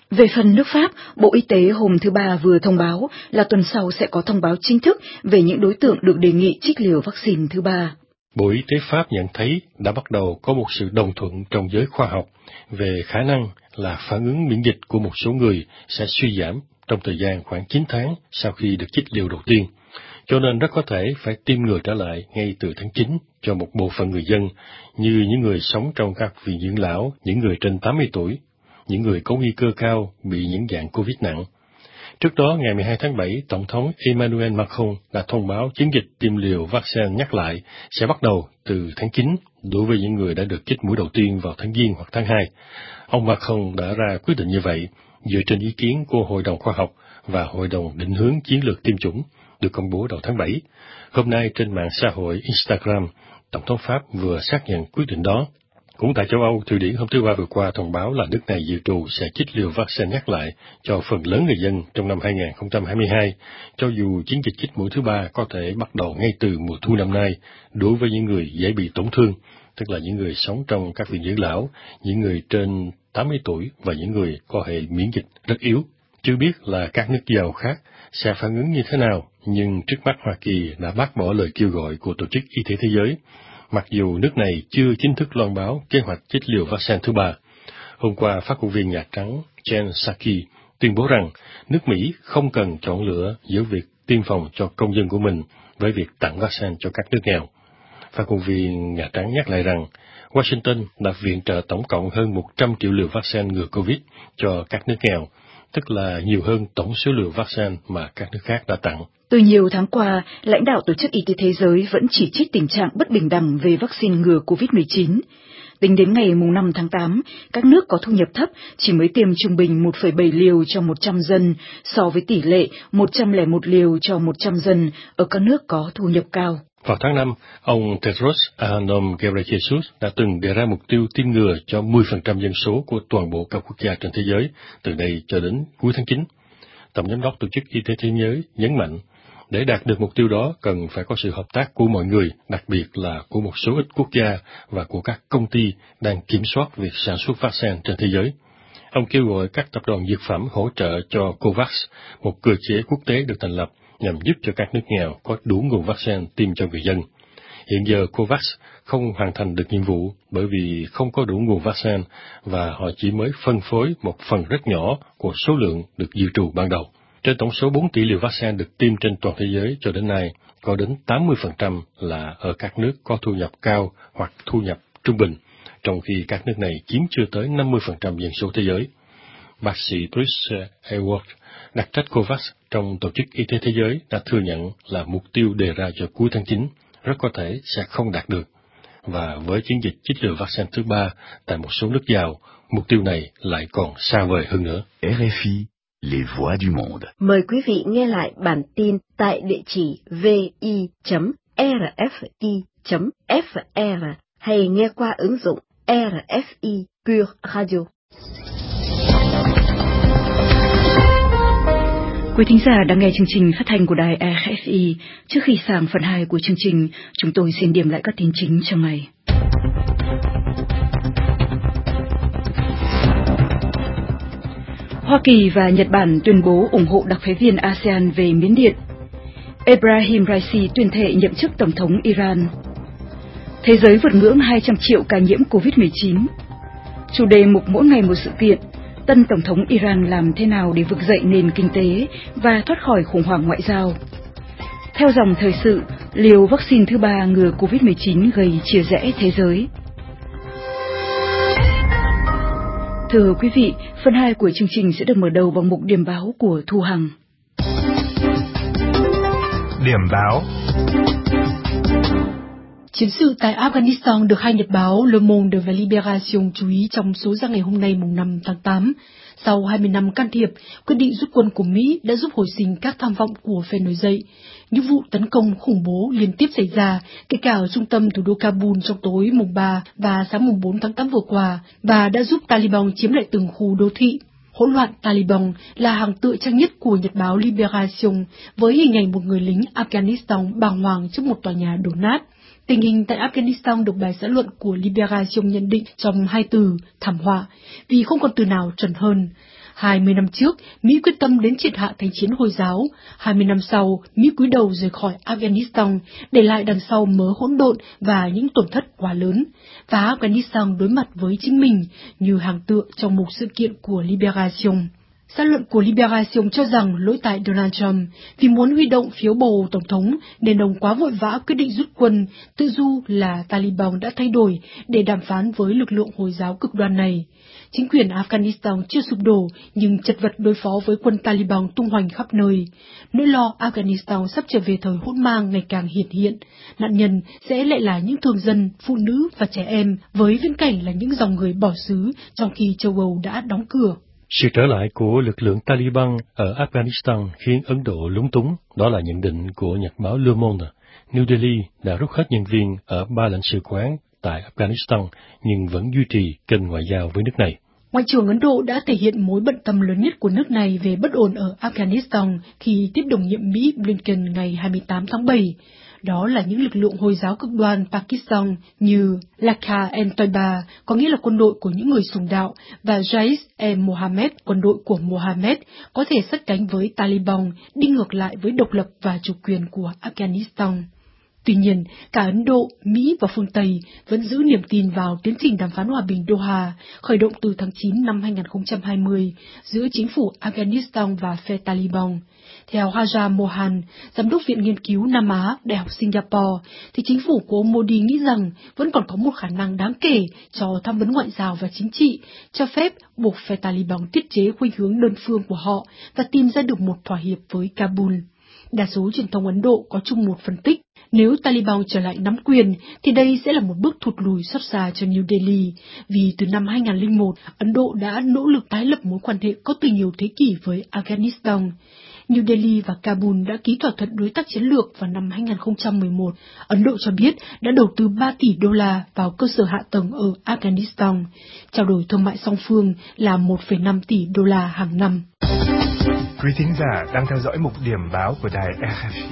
Về phần nước Pháp, Bộ Y tế hôm thứ Ba vừa thông báo là tuần sau sẽ có thông báo chính thức về những đối tượng được đề nghị trích liều vaccine thứ ba. Bộ Y tế Pháp nhận thấy đã bắt đầu có một sự đồng thuận trong giới khoa học về khả năng là phản ứng miễn dịch của một số người sẽ suy giảm trong thời gian khoảng chín tháng sau khi được chích liều đầu tiên, cho nên rất có thể phải tiêm ngừa trở lại ngay từ tháng chín cho một bộ phận người dân như những người sống trong các viện dưỡng lão, những người trên tám mươi tuổi, những người có nguy cơ cao bị những dạng Covid nặng. Trước đó, ngày mười hai tháng bảy, Tổng thống Emmanuel Macron đã thông báo chiến dịch tiêm liều vaccine nhắc lại sẽ bắt đầu từ tháng chín đối với những người đã được chích mũi đầu tiên vào tháng Giêng hoặc tháng hai. Ông Macron đã ra quyết định như vậy dựa trên ý kiến của Hội đồng Khoa học và Hội đồng Định hướng Chiến lược Tiêm chủng được công bố đầu tháng bảy. Hôm nay trên mạng xã hội Instagram, Tổng thống Pháp vừa xác nhận quyết định đó. Cũng tại châu Âu, Thụy Điển hôm thứ Ba vừa qua thông báo là nước này dự trù sẽ chích liều vaccine nhắc lại cho phần lớn người dân trong năm hai không hai hai, cho dù chiến dịch chích mũi thứ ba có thể bắt đầu ngay từ mùa thu năm nay đối với những người dễ bị tổn thương, tức là những người sống trong các viện dưỡng lão, những người trên tám mươi tuổi và những người có hệ miễn dịch rất yếu. Chưa biết là các nước giàu khác sẽ phản ứng như thế nào, nhưng trước mắt Hoa Kỳ đã bác bỏ lời kêu gọi của Tổ chức Y tế Thế giới, mặc dù nước này chưa chính thức loan báo kế hoạch chích liều vaccine thứ ba. Hôm qua, phát ngôn viên Nhà Trắng Jen Psaki tuyên bố rằng nước Mỹ không cần chọn lựa giữa việc tiêm phòng cho công dân của mình với việc tặng vaccine cho các nước nghèo. Phát ngôn viên Nhà Trắng nhắc lại rằng Washington đã viện trợ tổng cộng hơn một trăm triệu liều vaccine ngừa Covid cho các nước nghèo, tức là nhiều hơn tổng số liều vaccine mà các nước khác đã tặng. Từ nhiều tháng qua, lãnh đạo Tổ chức Y tế Thế giới vẫn chỉ trích tình trạng bất bình đẳng về vaccine ngừa Covid mười chín. Tính đến ngày năm tháng tám, các nước có thu nhập thấp chỉ mới tiêm trung bình một phẩy bảy liều cho một trăm dân, so với tỷ lệ một trăm lẻ một liều cho một trăm dân ở các nước có thu nhập cao. Vào tháng năm, ông Tedros Adhanom Ghebreyesus đã từng đề ra mục tiêu tiêm ngừa cho mười phần trăm dân số của toàn bộ các quốc gia trên thế giới từ đây cho đến cuối tháng chín. Tổng giám đốc Tổ chức Y tế Thế giới nhấn mạnh, để đạt được mục tiêu đó cần phải có sự hợp tác của mọi người, đặc biệt là của một số ít quốc gia và của các công ty đang kiểm soát việc sản xuất vaccine trên thế giới. Ông kêu gọi các tập đoàn dược phẩm hỗ trợ cho COVAX, một cơ chế quốc tế được thành lập nhằm giúp cho các nước nghèo có đủ nguồn vaccine tiêm cho người dân. Hiện giờ COVAX không hoàn thành được nhiệm vụ bởi vì không có đủ nguồn vaccine và họ chỉ mới phân phối một phần rất nhỏ của số lượng được dự trù ban đầu. Trên tổng số bốn tỷ liều vaccine được tiêm trên toàn thế giới cho đến nay, có đến tám mươi phần trăm là ở các nước có thu nhập cao hoặc thu nhập trung bình, trong khi các nước này chiếm chưa tới năm mươi phần trăm dân số thế giới. Bác sĩ Chris Hayward, đặc trách COVAX trong Tổ chức Y tế Thế giới, đã thừa nhận là mục tiêu đề ra cho cuối tháng chín rất có thể sẽ không đạt được. Và với chiến dịch chích liều vaccine thứ ba tại một số nước giàu, mục tiêu này lại còn xa vời hơn nữa. rờ ép i, les voix du monde. Mời quý vị nghe lại bản tin tại địa chỉ vi chấm rờ ép i chấm ép rờ hay nghe qua ứng dụng rờ ép i Pure Radio. Quý thính giả đang nghe chương trình phát thanh của đài rờ ép i. Trước khi sang phần hai của chương trình, chúng tôi xin điểm lại các tin chính trong ngày. Hoa Kỳ và Nhật Bản tuyên bố ủng hộ đặc phái viên a sê an về Miến Điện. Ebrahim Raisi tuyên thệ nhậm chức Tổng thống Iran. Thế giới vượt ngưỡng hai trăm triệu ca nhiễm Covid mười chín. Chủ đề mục mỗi ngày một sự kiện. Tân Tổng thống Iran làm thế nào để vực dậy nền kinh tế và thoát khỏi khủng hoảng ngoại giao. Theo dòng thời sự, liều vaccine thứ ba ngừa Covid mười chín gây chia rẽ thế giới. Thưa quý vị, phần hai của chương trình sẽ được mở đầu bằng mục điểm báo của Thu Hằng. Điểm báo. Chiến sự tại Afghanistan được hai nhật báo Le Monde và Libération chú ý trong số ra ngày hôm nay mùng năm tháng tám. Sau hai mươi năm can thiệp, quyết định rút quân của Mỹ đã giúp hồi sinh các tham vọng của phe nổi dậy. Những vụ tấn công khủng bố liên tiếp xảy ra, kể cả ở trung tâm thủ đô Kabul trong tối mùng ba và sáng mùng bốn tháng tám vừa qua, và đã giúp Taliban chiếm lại từng khu đô thị. Hỗn loạn Taliban là hàng tựa trang nhất của nhật báo Libération với hình ảnh một người lính Afghanistan bàng hoàng trước một tòa nhà đổ nát. Tình hình tại Afghanistan được bài xã luận của Libération nhận định trong hai từ thảm họa, vì không còn từ nào chuẩn hơn. hai mươi năm trước, Mỹ quyết tâm đến triệt hạ thành chiến Hồi giáo. hai mươi năm sau, Mỹ cúi đầu rời khỏi Afghanistan, để lại đằng sau mớ hỗn độn và những tổn thất quá lớn. Và Afghanistan đối mặt với chính mình như hàng tượng trong một sự kiện của Liberation. Xã luận của Liberation cho rằng lỗi tại Donald Trump vì muốn huy động phiếu bầu tổng thống nên ông quá vội vã quyết định rút quân, tự du là Taliban đã thay đổi để đàm phán với lực lượng Hồi giáo cực đoan này. Chính quyền Afghanistan chưa sụp đổ nhưng chật vật đối phó với quân Taliban tung hoành khắp nơi. Nỗi lo Afghanistan sắp trở về thời hỗn mang ngày càng hiển hiện. Nạn nhân sẽ lại là những thường dân, phụ nữ và trẻ em với viễn cảnh là những dòng người bỏ xứ trong khi châu Âu đã đóng cửa. Sự trở lại của lực lượng Taliban ở Afghanistan khiến Ấn Độ lúng túng, đó là nhận định của nhật báo Le Monde. New Delhi đã rút hết nhân viên ở ba lãnh sự quán tại Afghanistan nhưng vẫn duy trì kênh ngoại giao với nước này. Ngoại trưởng Ấn Độ đã thể hiện mối bận tâm lớn nhất của nước này về bất ổn ở Afghanistan khi tiếp đồng nhiệm Mỹ Blinken ngày hai mươi tám tháng bảy. Đó là những lực lượng Hồi giáo cực đoan Pakistan như Lashkar-e-Toiba, có nghĩa là quân đội của những người sùng đạo, và Jaish-e-Mohammed, quân đội của Mohammed, có thể sát cánh với Taliban, đi ngược lại với độc lập và chủ quyền của Afghanistan. Tuy nhiên, cả Ấn Độ, Mỹ và phương Tây vẫn giữ niềm tin vào tiến trình đàm phán hòa bình Doha, khởi động từ tháng chín năm hai nghìn không trăm hai mươi giữa chính phủ Afghanistan và phe Taliban. Theo Haja Mohan, giám đốc Viện Nghiên cứu Nam Á, Đại học Singapore, thì chính phủ của ông Modi nghĩ rằng vẫn còn có một khả năng đáng kể cho tham vấn ngoại giao và chính trị, cho phép buộc phe Taliban tiết chế khuynh hướng đơn phương của họ và tìm ra được một thỏa hiệp với Kabul. Đa số truyền thông Ấn Độ có chung một phân tích, nếu Taliban trở lại nắm quyền thì đây sẽ là một bước thụt lùi xót xa cho New Delhi, vì từ năm hai nghìn không trăm lẻ một, Ấn Độ đã nỗ lực tái lập mối quan hệ có từ nhiều thế kỷ với Afghanistan. New Delhi và Kabul đã ký thỏa thuận đối tác chiến lược vào năm hai nghìn không trăm mười một. Ấn Độ cho biết đã đầu tư ba tỷ đô la vào cơ sở hạ tầng ở Afghanistan. Trao đổi thương mại song phương là một phẩy năm tỷ đô la hàng năm. Quý thính giả đang theo dõi mục điểm báo của đài rờ ép i.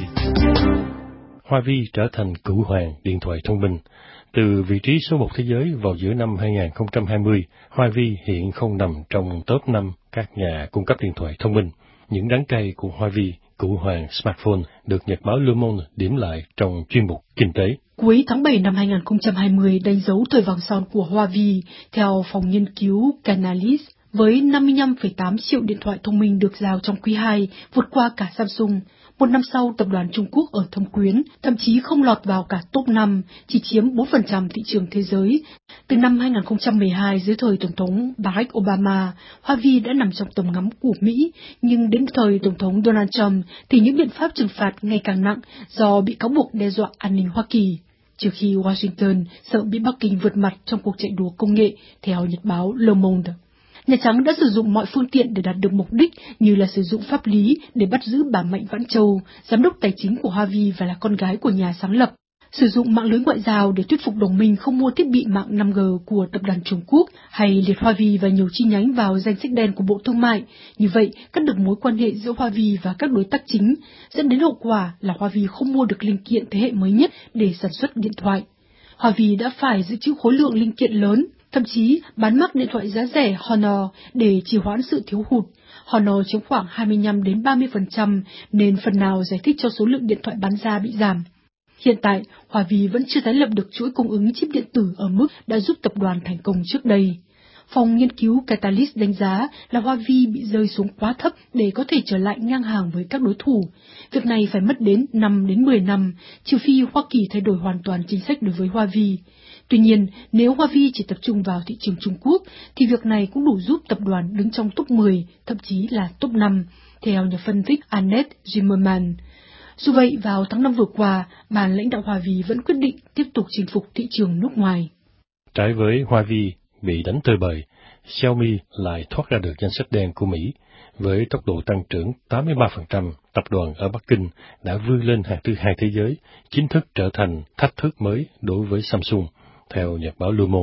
Huawei trở thành cửu hoàng điện thoại thông minh. Từ vị trí số một thế giới vào giữa năm hai nghìn không trăm hai mươi, Huawei hiện không nằm trong top năm các nhà cung cấp điện thoại thông minh. Những đắng cay của Huawei, cửu hoàng smartphone, được nhật báo Le Monde điểm lại trong chuyên mục Kinh tế. Cuối tháng bảy năm hai nghìn không trăm hai mươi đánh dấu thời vàng son của Huawei, theo phòng nghiên cứu Canalys, với năm mươi lăm phẩy tám triệu điện thoại thông minh được giao trong quý hai, vượt qua cả Samsung. Một năm sau, tập đoàn Trung Quốc ở thâm quyến, thậm chí không lọt vào cả top năm, chỉ chiếm bốn phần trăm thị trường thế giới. Từ năm hai nghìn không trăm mười hai, dưới thời Tổng thống Barack Obama, Huawei đã nằm trong tầm ngắm của Mỹ, nhưng đến thời Tổng thống Donald Trump thì những biện pháp trừng phạt ngày càng nặng do bị cáo buộc đe dọa an ninh Hoa Kỳ. Trừ khi Washington sợ bị Bắc Kinh vượt mặt trong cuộc chạy đua công nghệ, theo nhật báo Le Monde. Nhà Trắng đã sử dụng mọi phương tiện để đạt được mục đích, như là sử dụng pháp lý để bắt giữ bà Mạnh Vãn Châu, giám đốc tài chính của Huawei và là con gái của nhà sáng lập, sử dụng mạng lưới ngoại giao để thuyết phục đồng minh không mua thiết bị mạng năm G của tập đoàn Trung Quốc, hay liệt Huawei và nhiều chi nhánh vào danh sách đen của Bộ Thương mại. Như vậy, cắt được mối quan hệ giữa Huawei và các đối tác chính, dẫn đến hậu quả là Huawei không mua được linh kiện thế hệ mới nhất để sản xuất điện thoại. Huawei đã phải dự trữ khối lượng linh kiện lớn, thậm chí bán mắc điện thoại giá rẻ Honor để trì hoãn sự thiếu hụt. Honor chiếm khoảng hai mươi lăm đến ba mươi phần trăm, nên phần nào giải thích cho số lượng điện thoại bán ra bị giảm. Hiện tại, Huawei vẫn chưa tái lập được chuỗi cung ứng chip điện tử ở mức đã giúp tập đoàn thành công trước đây. Phòng nghiên cứu Catalyst đánh giá là Huawei bị rơi xuống quá thấp để có thể trở lại ngang hàng với các đối thủ. Việc này phải mất đến năm đến mười năm, trừ phi Hoa Kỳ thay đổi hoàn toàn chính sách đối với Huawei. Tuy nhiên, nếu Huawei chỉ tập trung vào thị trường Trung Quốc, thì việc này cũng đủ giúp tập đoàn đứng trong top mười, thậm chí là top năm, theo nhà phân tích Annette Zimmerman. Dù vậy, vào tháng năm vừa qua, ban lãnh đạo Huawei vẫn quyết định tiếp tục chinh phục thị trường nước ngoài. Trái với Huawei bị đánh tơi bời, Xiaomi lại thoát ra được danh sách đen của Mỹ. Với tốc độ tăng trưởng tám mươi ba phần trăm, tập đoàn ở Bắc Kinh đã vươn lên hạng thứ hai thế giới, chính thức trở thành thách thức mới đối với Samsung, theo nhật báo Le Monde.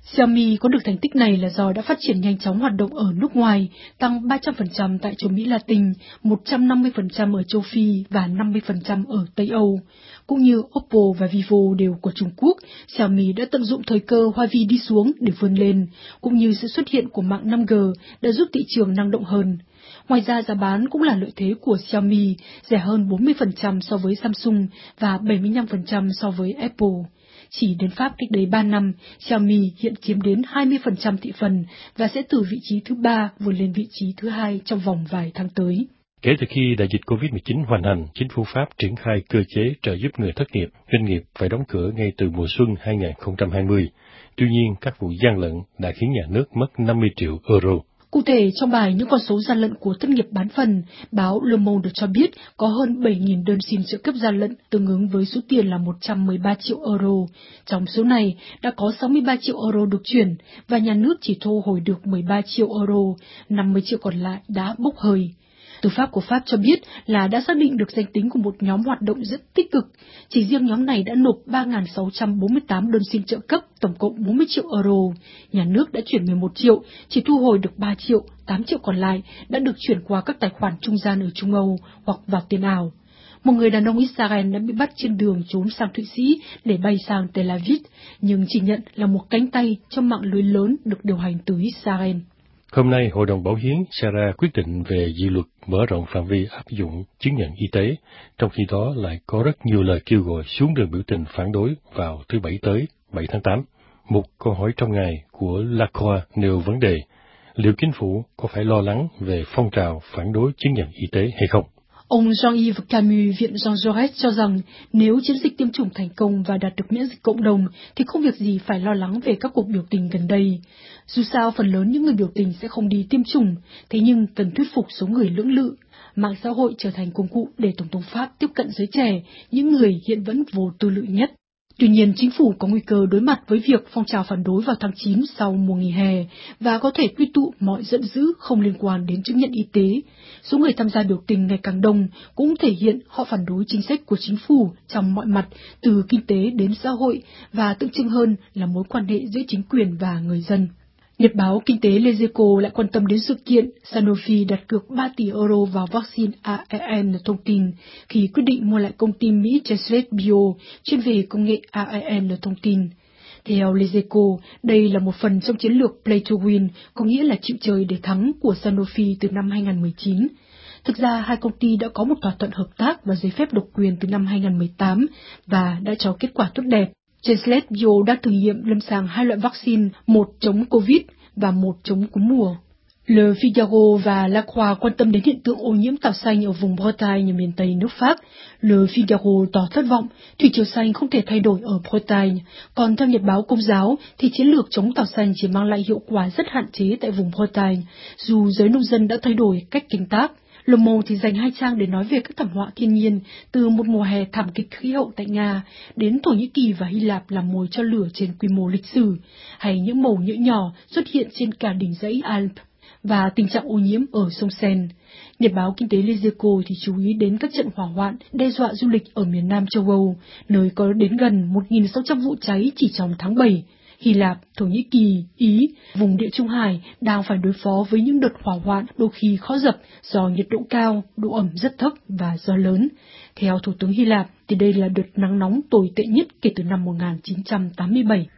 Xiaomi có được thành tích này là do đã phát triển nhanh chóng hoạt động ở nước ngoài, tăng ba trăm phần trăm tại châu Mỹ Latin, một trăm năm mươi phần trăm ở châu Phi và năm mươi phần trăm ở Tây Âu. Cũng như Oppo và Vivo đều của Trung Quốc, Xiaomi đã tận dụng thời cơ Huawei đi xuống để vươn lên, cũng như sự xuất hiện của mạng năm G đã giúp thị trường năng động hơn. Ngoài ra, giá bán cũng là lợi thế của Xiaomi, rẻ hơn bốn mươi phần trăm so với Samsung và bảy mươi lăm phần trăm so với Apple. Chỉ đến Pháp cách đây ba năm, Xiaomi hiện chiếm đến hai mươi phần trăm thị phần và sẽ từ vị trí thứ ba vươn lên vị trí thứ hai trong vòng vài tháng tới. Kể từ khi đại dịch covid mười chín hoành hành, chính phủ Pháp triển khai cơ chế trợ giúp người thất nghiệp, doanh nghiệp phải đóng cửa ngay từ mùa xuân hai không hai không. Tuy nhiên, các vụ gian lận đã khiến nhà nước mất năm mươi triệu euro. Cụ thể, trong bài những con số gian lận của thất nghiệp bán phần, báo Le Monde cho biết có hơn bảy nghìn đơn xin trợ cấp gian lận tương ứng với số tiền là một trăm mười ba triệu euro. Trong số này, đã có sáu mươi ba triệu euro được chuyển và nhà nước chỉ thu hồi được mười ba triệu euro, năm mươi triệu còn lại đã bốc hơi. Tư pháp của Pháp cho biết là đã xác định được danh tính của một nhóm hoạt động rất tích cực. Chỉ riêng nhóm này đã nộp ba nghìn sáu trăm bốn mươi tám đơn xin trợ cấp, tổng cộng bốn mươi triệu euro. Nhà nước đã chuyển mười một triệu, chỉ thu hồi được ba triệu, tám triệu còn lại đã được chuyển qua các tài khoản trung gian ở Trung Âu hoặc vào tiền ảo. Một người đàn ông Israel đã bị bắt trên đường trốn sang Thụy Sĩ để bay sang Tel Aviv, nhưng chỉ nhận là một cánh tay trong mạng lưới lớn được điều hành từ Israel. Hôm nay, Hội đồng Bảo hiến sẽ ra quyết định về dự luật mở rộng phạm vi áp dụng chứng nhận y tế, trong khi đó lại có rất nhiều lời kêu gọi xuống đường biểu tình phản đối vào thứ Bảy tới, bảy tháng tám. Một câu hỏi trong ngày của La Croix nêu vấn đề, liệu chính phủ có phải lo lắng về phong trào phản đối chứng nhận y tế hay không? Ông Jean-Yves Camus, Viện Jean Jaurès cho rằng nếu chiến dịch tiêm chủng thành công và đạt được miễn dịch cộng đồng thì không việc gì phải lo lắng về các cuộc biểu tình gần đây. Dù sao, phần lớn những người biểu tình sẽ không đi tiêm chủng, thế nhưng cần thuyết phục số người lưỡng lự. Mạng xã hội trở thành công cụ để Tổng thống Pháp tiếp cận giới trẻ, những người hiện vẫn vô tư lự nhất. Tuy nhiên, chính phủ có nguy cơ đối mặt với việc phong trào phản đối vào tháng chín sau mùa nghỉ hè và có thể quy tụ mọi giận dữ không liên quan đến chứng nhận y tế. Số người tham gia biểu tình ngày càng đông cũng thể hiện họ phản đối chính sách của chính phủ trong mọi mặt, từ kinh tế đến xã hội, và tượng trưng hơn là mối quan hệ giữa chính quyền và người dân. Nhật báo Kinh tế Les Echos lại quan tâm đến sự kiện Sanofi đặt cược ba tỷ euro vào vaccine a rờ en thông tin khi quyết định mua lại công ty Mỹ Translate Bio chuyên về công nghệ a rờ en thông tin. Theo Les Echos, đây là một phần trong chiến lược Play to Win, có nghĩa là chịu chơi để thắng của Sanofi từ năm hai không một chín. Thực ra, hai công ty đã có một thỏa thuận hợp tác và giấy phép độc quyền từ năm hai không một tám và đã cho kết quả tốt đẹp. Translate Bio đã thử nghiệm lâm sàng hai loại vaccine, một chống Covid và một chống cúm mùa. Le Figaro và La Croix quan tâm đến hiện tượng ô nhiễm tảo xanh ở vùng Bretagne miền Tây nước Pháp. Le Figaro tỏ thất vọng, thủy triều xanh không thể thay đổi ở Bretagne. Còn theo Nhật báo Công giáo thì chiến lược chống tảo xanh chỉ mang lại hiệu quả rất hạn chế tại vùng Bretagne, dù giới nông dân đã thay đổi cách canh tác. Le Monde thì dành hai trang để nói về các thảm họa thiên nhiên, từ một mùa hè thảm kịch khí hậu tại Nga đến Thổ Nhĩ Kỳ và Hy Lạp làm mồi cho lửa trên quy mô lịch sử, hay những mẩu nhỡ nhỏ xuất hiện trên cả đỉnh dãy Alps và tình trạng ô nhiễm ở sông Seine. Nhật báo Kinh tế Les Echos thì chú ý đến các trận hỏa hoạn đe dọa du lịch ở miền Nam châu Âu, nơi có đến gần một nghìn sáu trăm vụ cháy chỉ trong tháng bảy. Hy Lạp, Thổ Nhĩ Kỳ, Ý, vùng Địa Trung Hải đang phải đối phó với những đợt hỏa hoạn đôi khi khó dập do nhiệt độ cao, độ ẩm rất thấp và gió lớn. Theo Thủ tướng Hy Lạp thì đây là đợt nắng nóng tồi tệ nhất kể từ năm một nghìn chín trăm tám mươi bảy.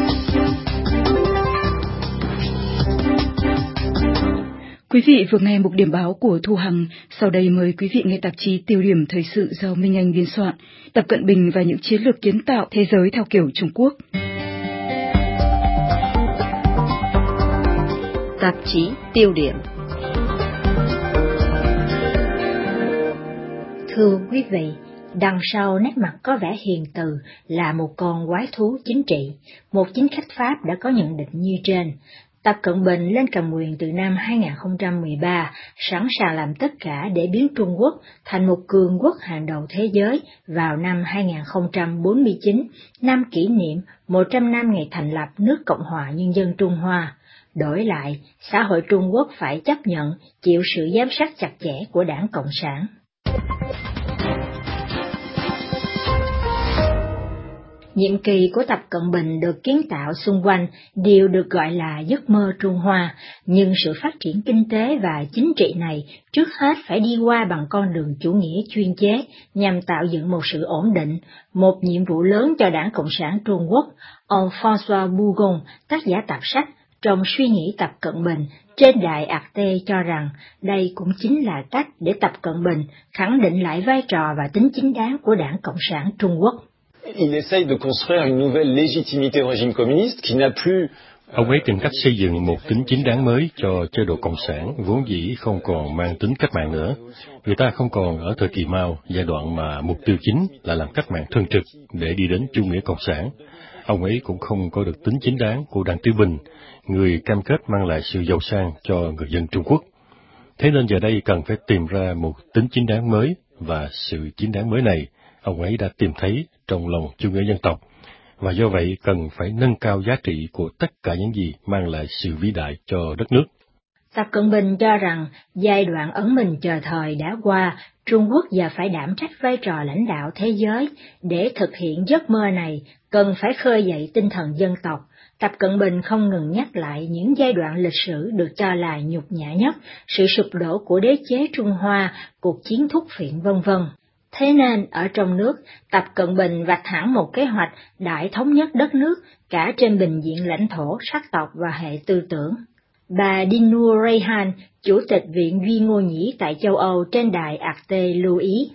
Quý vị vừa nghe mục điểm báo của Thu Hằng. Sau đây mời quý vị nghe tạp chí Tiêu điểm thời sự do Minh Anh biên soạn, tập cận bình và những chiến lược kiến tạo thế giới theo kiểu Trung Quốc. Tạp chí Tiêu điểm. Thưa quý vị, đằng sau nét mặt có vẻ hiền từ là một con quái thú chính trị. Một chính khách Pháp đã có nhận định như trên. Tập Cận Bình lên cầm quyền từ năm hai không một ba, sẵn sàng làm tất cả để biến Trung Quốc thành một cường quốc hàng đầu thế giới vào năm hai không bốn chín, năm kỷ niệm một trăm năm ngày thành lập nước Cộng hòa Nhân dân Trung Hoa. Đổi lại, xã hội Trung Quốc phải chấp nhận chịu sự giám sát chặt chẽ của Đảng Cộng sản. Nhiệm kỳ của Tập Cận Bình được kiến tạo xung quanh đều được gọi là giấc mơ Trung Hoa, nhưng sự phát triển kinh tế và chính trị này trước hết phải đi qua bằng con đường chủ nghĩa chuyên chế nhằm tạo dựng một sự ổn định, một nhiệm vụ lớn cho Đảng Cộng sản Trung Quốc. Ông François Bougon, tác giả tạp sách Trong suy nghĩ Tập Cận Bình trên đài a rờ tê cho rằng đây cũng chính là cách để Tập Cận Bình khẳng định lại vai trò và tính chính đáng của Đảng Cộng sản Trung Quốc. Il essaye de construire une nouvelle légitimité au régime communiste qui n'a plus. Ông ấy tìm cách xây dựng một tính chính đáng mới cho chế độ cộng sản vốn dĩ không còn mang tính cách mạng nữa. Người ta không còn ở thời kỳ Mao, giai đoạn mà mục tiêu chính là làm cách mạng thường trực để đi đến chủ nghĩa cộng sản. Ông ấy cũng không có được tính chính đáng của Đảng Tiểu Bình, người cam kết mang lại sự giàu sang cho người dân Trung Quốc. Thế nên giờ đây cần phải tìm ra một tính chính đáng mới, và sự chính đáng mới này, ông ấy đã tìm thấy trong lòng chủ nghĩa dân tộc, và do vậy cần phải nâng cao giá trị của tất cả những gì mang lại sự vĩ đại cho đất nước. Tập Cận Bình cho rằng giai đoạn ẩn mình chờ thời đã qua, Trung Quốc giờ phải đảm trách vai trò lãnh đạo thế giới. Để thực hiện giấc mơ này, cần phải khơi dậy tinh thần dân tộc. Tập Cận Bình không ngừng nhắc lại những giai đoạn lịch sử được cho là nhục nhã nhất, sự sụp đổ của đế chế Trung Hoa, cuộc chiến thuốc phiện vân vân. Thế nên, ở trong nước, Tập Cận Bình vạch hẳn một kế hoạch đại thống nhất đất nước, cả trên bình diện lãnh thổ, sắc tộc và hệ tư tưởng. Bà Dinu Rayhan, Chủ tịch Viện Duy Ngô Nhĩ tại châu Âu trên đài a rờ tê lưu ý.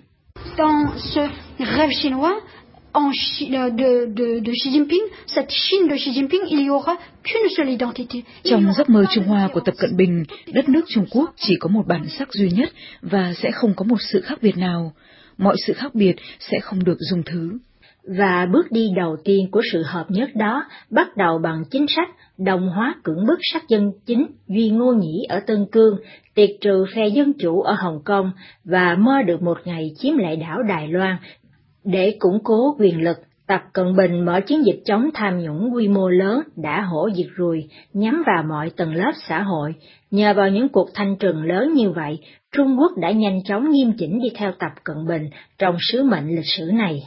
Dans ce rêve chinois, en de, de, de Xi Jinping, cette Chine de Xi Jinping, il y aura qu'une seule identité. Trong giấc mơ Trung Hoa của Tập Cận Bình, đất nước Trung Quốc chỉ có một bản sắc duy nhất và sẽ không có một sự khác biệt nào. Mọi sự khác biệt sẽ không được dung thứ. Và bước đi đầu tiên của sự hợp nhất đó bắt đầu bằng chính sách đồng hóa cưỡng bức sắc dân chính Duy Ngô Nhĩ ở Tân Cương, tiệt trừ phe dân chủ ở Hồng Kông và mơ được một ngày chiếm lại đảo Đài Loan. Để củng cố quyền lực, Tập Cận Bình mở chiến dịch chống tham nhũng quy mô lớn đã hổ diệt ruồi, nhắm vào mọi tầng lớp xã hội. Nhờ vào những cuộc thanh trừng lớn như vậy, Trung Quốc đã nhanh chóng nghiêm chỉnh đi theo Tập Cận Bình trong sứ mệnh lịch sử này.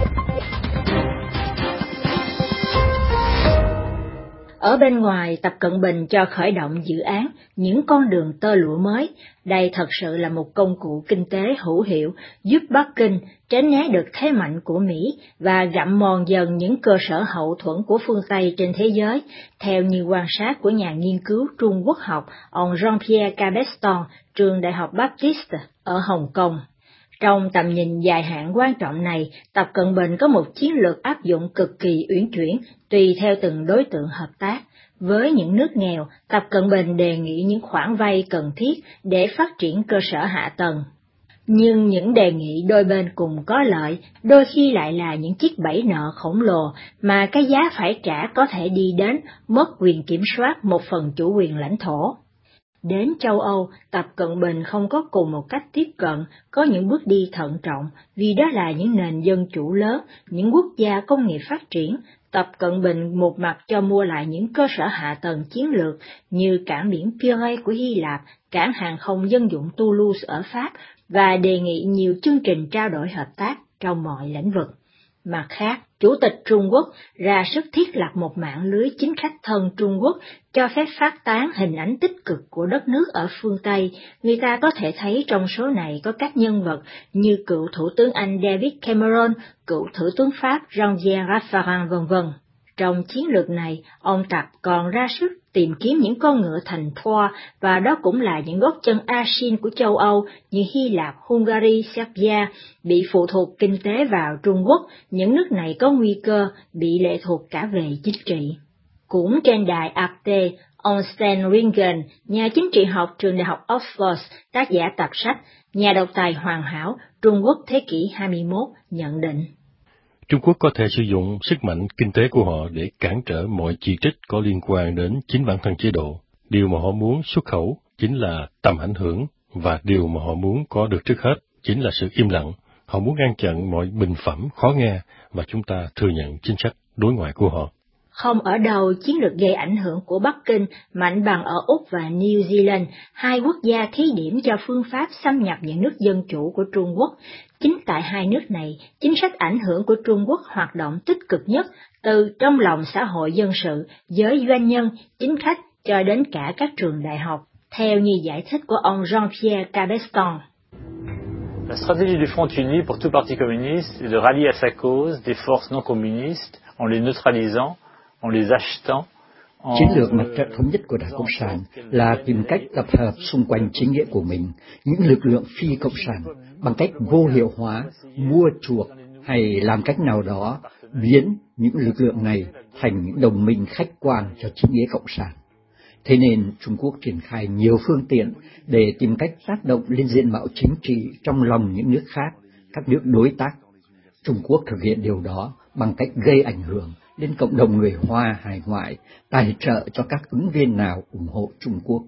Ở bên ngoài, Tập Cận Bình cho khởi động dự án những con đường tơ lụa mới. Đây thật sự là một công cụ kinh tế hữu hiệu giúp Bắc Kinh tránh né được thế mạnh của Mỹ và gặm mòn dần những cơ sở hậu thuẫn của phương Tây trên thế giới, theo như quan sát của nhà nghiên cứu Trung Quốc học ông Jean-Pierre Cabestan, trường Đại học Baptiste ở Hồng Kông. Trong tầm nhìn dài hạn quan trọng này, Tập Cận Bình có một chiến lược áp dụng cực kỳ uyển chuyển, tùy theo từng đối tượng hợp tác. Với những nước nghèo, Tập Cận Bình đề nghị những khoản vay cần thiết để phát triển cơ sở hạ tầng. Nhưng những đề nghị đôi bên cùng có lợi, đôi khi lại là những chiếc bẫy nợ khổng lồ mà cái giá phải trả có thể đi đến mất quyền kiểm soát một phần chủ quyền lãnh thổ. Đến châu Âu, Tập Cận Bình không có cùng một cách tiếp cận, có những bước đi thận trọng, vì đó là những nền dân chủ lớn, những quốc gia công nghiệp phát triển. Tập Cận Bình một mặt cho mua lại những cơ sở hạ tầng chiến lược như cảng biển Piraeus của Hy Lạp, cảng hàng không dân dụng Toulouse ở Pháp, và đề nghị nhiều chương trình trao đổi hợp tác trong mọi lĩnh vực. Mặt khác, Chủ tịch Trung Quốc ra sức thiết lập một mạng lưới chính khách thân Trung Quốc cho phép phát tán hình ảnh tích cực của đất nước ở phương Tây. Người ta có thể thấy trong số này có các nhân vật như cựu Thủ tướng Anh David Cameron, cựu Thủ tướng Pháp Jean-Pierre Raffarin vân vân. Trong chiến lược này, ông Tập còn ra sức tìm kiếm những con ngựa thành Troie, và đó cũng là những gót chân Asin của châu Âu như Hy Lạp, Hungary, Serbia bị phụ thuộc kinh tế vào Trung Quốc. Những nước này có nguy cơ bị lệ thuộc cả về chính trị. Cũng trên đài a rờ tê, ông Stan Ringen, nhà chính trị học trường Đại học Oxford, tác giả tập sách Nhà độc tài hoàn hảo Trung Quốc thế kỷ hai mươi mốt, nhận định. Trung Quốc có thể sử dụng sức mạnh kinh tế của họ để cản trở mọi chỉ trích có liên quan đến chính bản thân chế độ. Điều mà họ muốn xuất khẩu chính là tầm ảnh hưởng, và điều mà họ muốn có được trước hết chính là sự im lặng. Họ muốn ngăn chặn mọi bình phẩm khó nghe, và chúng ta thừa nhận chính sách đối ngoại của họ. Không ở đâu chiến lược gây ảnh hưởng của Bắc Kinh mạnh bằng ở Úc và New Zealand, hai quốc gia thí điểm cho phương pháp xâm nhập những nước dân chủ của Trung Quốc. Chính tại hai nước này, chính sách ảnh hưởng của Trung Quốc hoạt động tích cực nhất từ trong lòng xã hội dân sự, giới doanh nhân, chính khách cho đến cả các trường đại học, theo như giải thích của ông Jean-Pierre Cabestan. La stratégie du Front uni pour tout parti communiste est de rallier à sa cause des forces non communistes en les neutralisant, en les achetant. Chiến lược mặt trận thống nhất của Đảng Cộng sản là tìm cách tập hợp xung quanh chính nghĩa của mình những lực lượng phi cộng sản bằng cách vô hiệu hóa, mua chuộc hay làm cách nào đó biến những lực lượng này thành những đồng minh khách quan cho chính nghĩa cộng sản. Thế nên Trung Quốc triển khai nhiều phương tiện để tìm cách tác động lên diện mạo chính trị trong lòng những nước khác, các nước đối tác. Trung Quốc thực hiện điều đó bằng cách gây ảnh hưởng đến cộng đồng người Hoa hải ngoại, tài trợ cho các ứng viên nào ủng hộ Trung Quốc.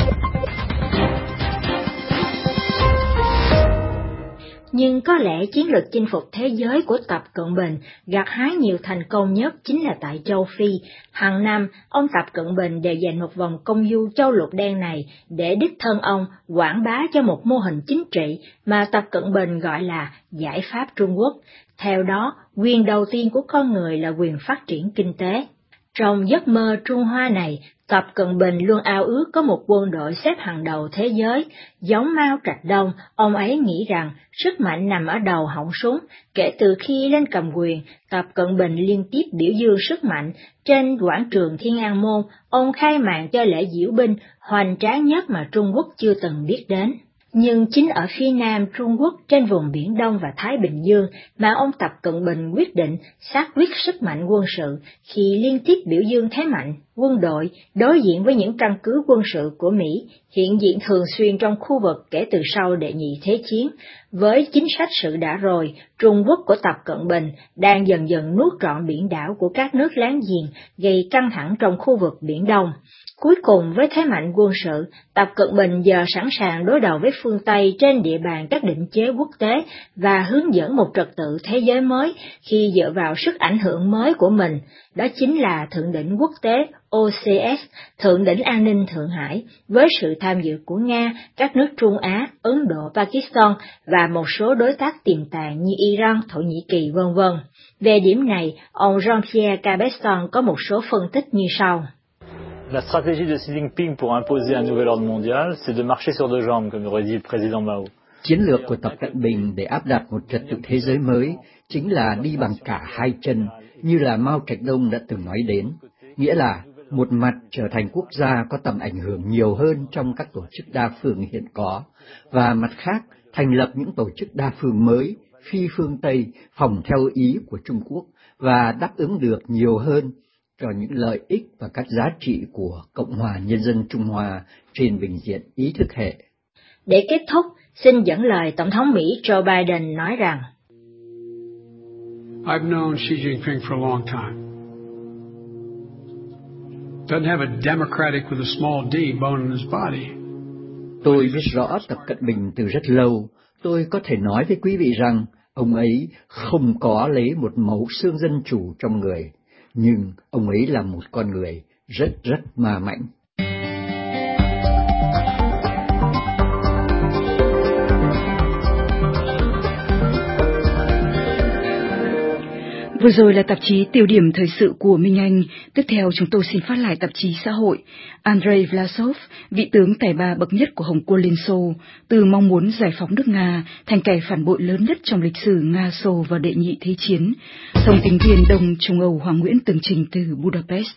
Nhưng có lẽ chiến lược chinh phục thế giới của Tập Cận Bình gặt hái nhiều thành công nhất chính là tại châu Phi. Hàng năm, ông Tập Cận Bình đều dành một vòng công du châu lục đen này để đích thân ông quảng bá cho một mô hình chính trị mà Tập Cận Bình gọi là giải pháp Trung Quốc. Theo đó, quyền đầu tiên của con người là quyền phát triển kinh tế. Trong giấc mơ Trung Hoa này, Tập Cận Bình luôn ao ước có một quân đội xếp hàng đầu thế giới. Giống Mao Trạch Đông, ông ấy nghĩ rằng sức mạnh nằm ở đầu họng súng. Kể từ khi lên cầm quyền, Tập Cận Bình liên tiếp biểu dương sức mạnh. Trên quảng trường Thiên An Môn, ông khai mạc cho lễ diễu binh hoành tráng nhất mà Trung Quốc chưa từng biết đến. Nhưng chính ở phía nam Trung Quốc, trên vùng Biển Đông và Thái Bình Dương, mà ông Tập Cận Bình quyết định xác quyết sức mạnh quân sự khi liên tiếp biểu dương thế mạnh quân đội đối diện với những căn cứ quân sự của Mỹ, hiện diện thường xuyên trong khu vực kể từ sau Đệ nhị Thế chiến. Với chính sách sự đã rồi, Trung Quốc của Tập Cận Bình đang dần dần nuốt trọn biển đảo của các nước láng giềng, gây căng thẳng trong khu vực Biển Đông. Cuối cùng, với thế mạnh quân sự, Tập Cận Bình giờ sẵn sàng đối đầu với phương Tây trên địa bàn các định chế quốc tế và hướng dẫn một trật tự thế giới mới khi dựa vào sức ảnh hưởng mới của mình. Đó chính là Thượng đỉnh quốc tế O C S, Thượng đỉnh an ninh Thượng Hải, với sự tham dự của Nga, các nước Trung Á, Ấn Độ, Pakistan và một số đối tác tiềm tàng như Iran, Thổ Nhĩ Kỳ, vân vân. Về điểm này, ông Jean-Pierre Cabestan có một số phân tích như sau. La stratégie de Xi Jinping pour imposer un nouvel ordre mondial, c'est de marcher sur deux jambes, comme aurait dit le président Mao. Chiến lược của Tập Cận Bình để áp đặt một trật tự thế giới mới chính là đi bằng cả hai chân, như là Mao Trạch Đông đã từng nói đến, nghĩa là một mặt trở thành quốc gia có tầm ảnh hưởng nhiều hơn trong các tổ chức đa phương hiện có, và mặt khác thành lập những tổ chức đa phương mới, phi phương Tây, phòng theo ý của Trung Quốc và đáp ứng được nhiều hơn cho những lợi ích và các giá trị của Cộng hòa Nhân dân Trung Hoa trên bình diện ý thức hệ. Để kết thúc, xin dẫn lời Tổng thống Mỹ Joe Biden nói rằng I've known Xi Jinping for a long time. Doesn't have a democratic with a small d bone in his body. Tôi biết rõ Tập Cận Bình từ rất lâu. Tôi có thể nói với quý vị rằng ông ấy không có lấy một mẫu xương dân chủ trong người, nhưng ông ấy là một con người rất rất ma mạnh. Vừa rồi là tạp chí Tiêu điểm thời sự của Minh Anh. Tiếp theo chúng tôi xin phát lại tạp chí xã hội. Andrei Vlasov, vị tướng tài ba bậc nhất của Hồng quân Liên Xô, từ mong muốn giải phóng nước Nga thành kẻ phản bội lớn nhất trong lịch sử Nga-Xô vào Đệ nhị Thế chiến. Thông tín viên Đông Trung Âu Hoàng Nguyễn tường trình từ Budapest.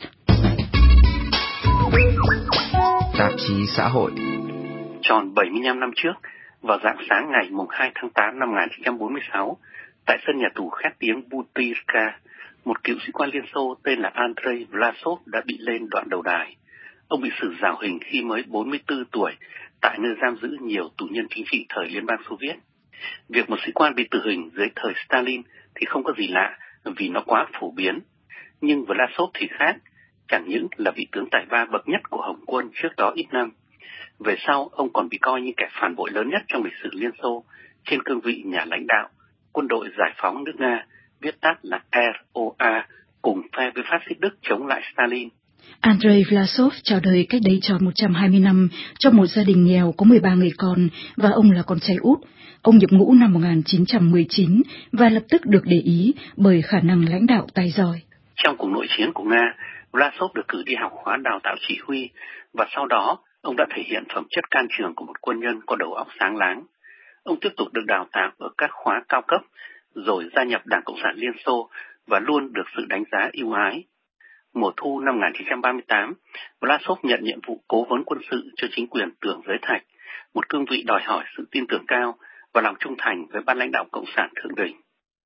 Tạp chí xã hội. Tròn bảy mươi lăm năm trước, vào rạng sáng ngày hai tháng tám năm một nghìn chín trăm bốn mươi sáu, tại sân nhà tù khét tiếng Butyrka, một cựu sĩ quan Liên Xô tên là Andrei Vlasov đã bị lên đoạn đầu đài. Ông bị xử giảo hình khi mới bốn mươi tư tuổi, tại nơi giam giữ nhiều tù nhân chính trị thời Liên bang Xô Viết. Việc một sĩ quan bị tử hình dưới thời Stalin thì không có gì lạ vì nó quá phổ biến. Nhưng Vlasov thì khác, chẳng những là vị tướng tài ba bậc nhất của Hồng quân trước đó ít năm. Về sau, ông còn bị coi như kẻ phản bội lớn nhất trong lịch sử Liên Xô trên cương vị nhà lãnh đạo quân đội giải phóng nước Nga, viết tắt là R O A, cùng phe với phát xít Đức chống lại Stalin. Andrei Vlasov chào đời cách đây tròn một trăm hai mươi năm trong một gia đình nghèo có mười ba người con và ông là con trai út. Ông nhập ngũ năm một nghìn chín trăm mười chín và lập tức được để ý bởi khả năng lãnh đạo tài giỏi. Trong cuộc nội chiến của Nga, Vlasov được cử đi học khóa đào tạo chỉ huy và sau đó ông đã thể hiện phẩm chất can trường của một quân nhân có đầu óc sáng láng. Ông tiếp tục được đào tạo ở các khóa cao cấp, rồi gia nhập Đảng Cộng sản Liên Xô và luôn được sự đánh giá ưu ái. Mùa thu năm một nghìn chín trăm ba mươi tám, Vlasov nhận nhiệm vụ cố vấn quân sự cho chính quyền Tưởng Giới Thạch, một cương vị đòi hỏi sự tin tưởng cao và lòng trung thành với ban lãnh đạo Cộng sản thượng đỉnh.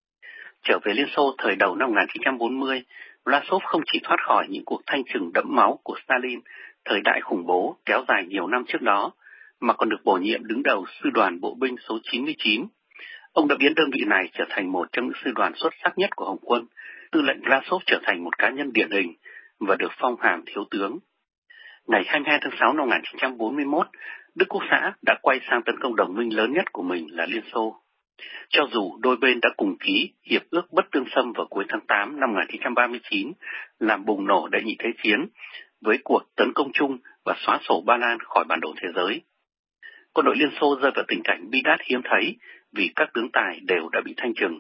Trở về Liên Xô thời đầu năm một nghìn chín trăm bốn mươi, Vlasov không chỉ thoát khỏi những cuộc thanh trừng đẫm máu của Stalin, thời đại khủng bố kéo dài nhiều năm trước đó, mà còn được bổ nhiệm đứng đầu sư đoàn bộ binh số chín mươi chín. Ông đã biến đơn vị này trở thành một trong những sư đoàn xuất sắc nhất của Hồng quân. Tư lệnh Vlasov trở thành một cá nhân điển hình và được phong hàm thiếu tướng. Ngày hai mươi hai tháng sáu năm một nghìn chín trăm bốn mươi mốt, Đức Quốc xã đã quay sang tấn công đồng minh lớn nhất của mình là Liên Xô. Cho dù đôi bên đã cùng ký hiệp ước bất tương xâm vào cuối tháng tám năm một nghìn chín trăm ba mươi chín, làm bùng nổ đệ nhị thế chiến với cuộc tấn công chung và xóa sổ Ba Lan khỏi bản đồ thế giới. Quân đội Liên Xô rơi vào tình cảnh bi đát hiếm thấy vì các tướng tài đều đã bị thanh trừng.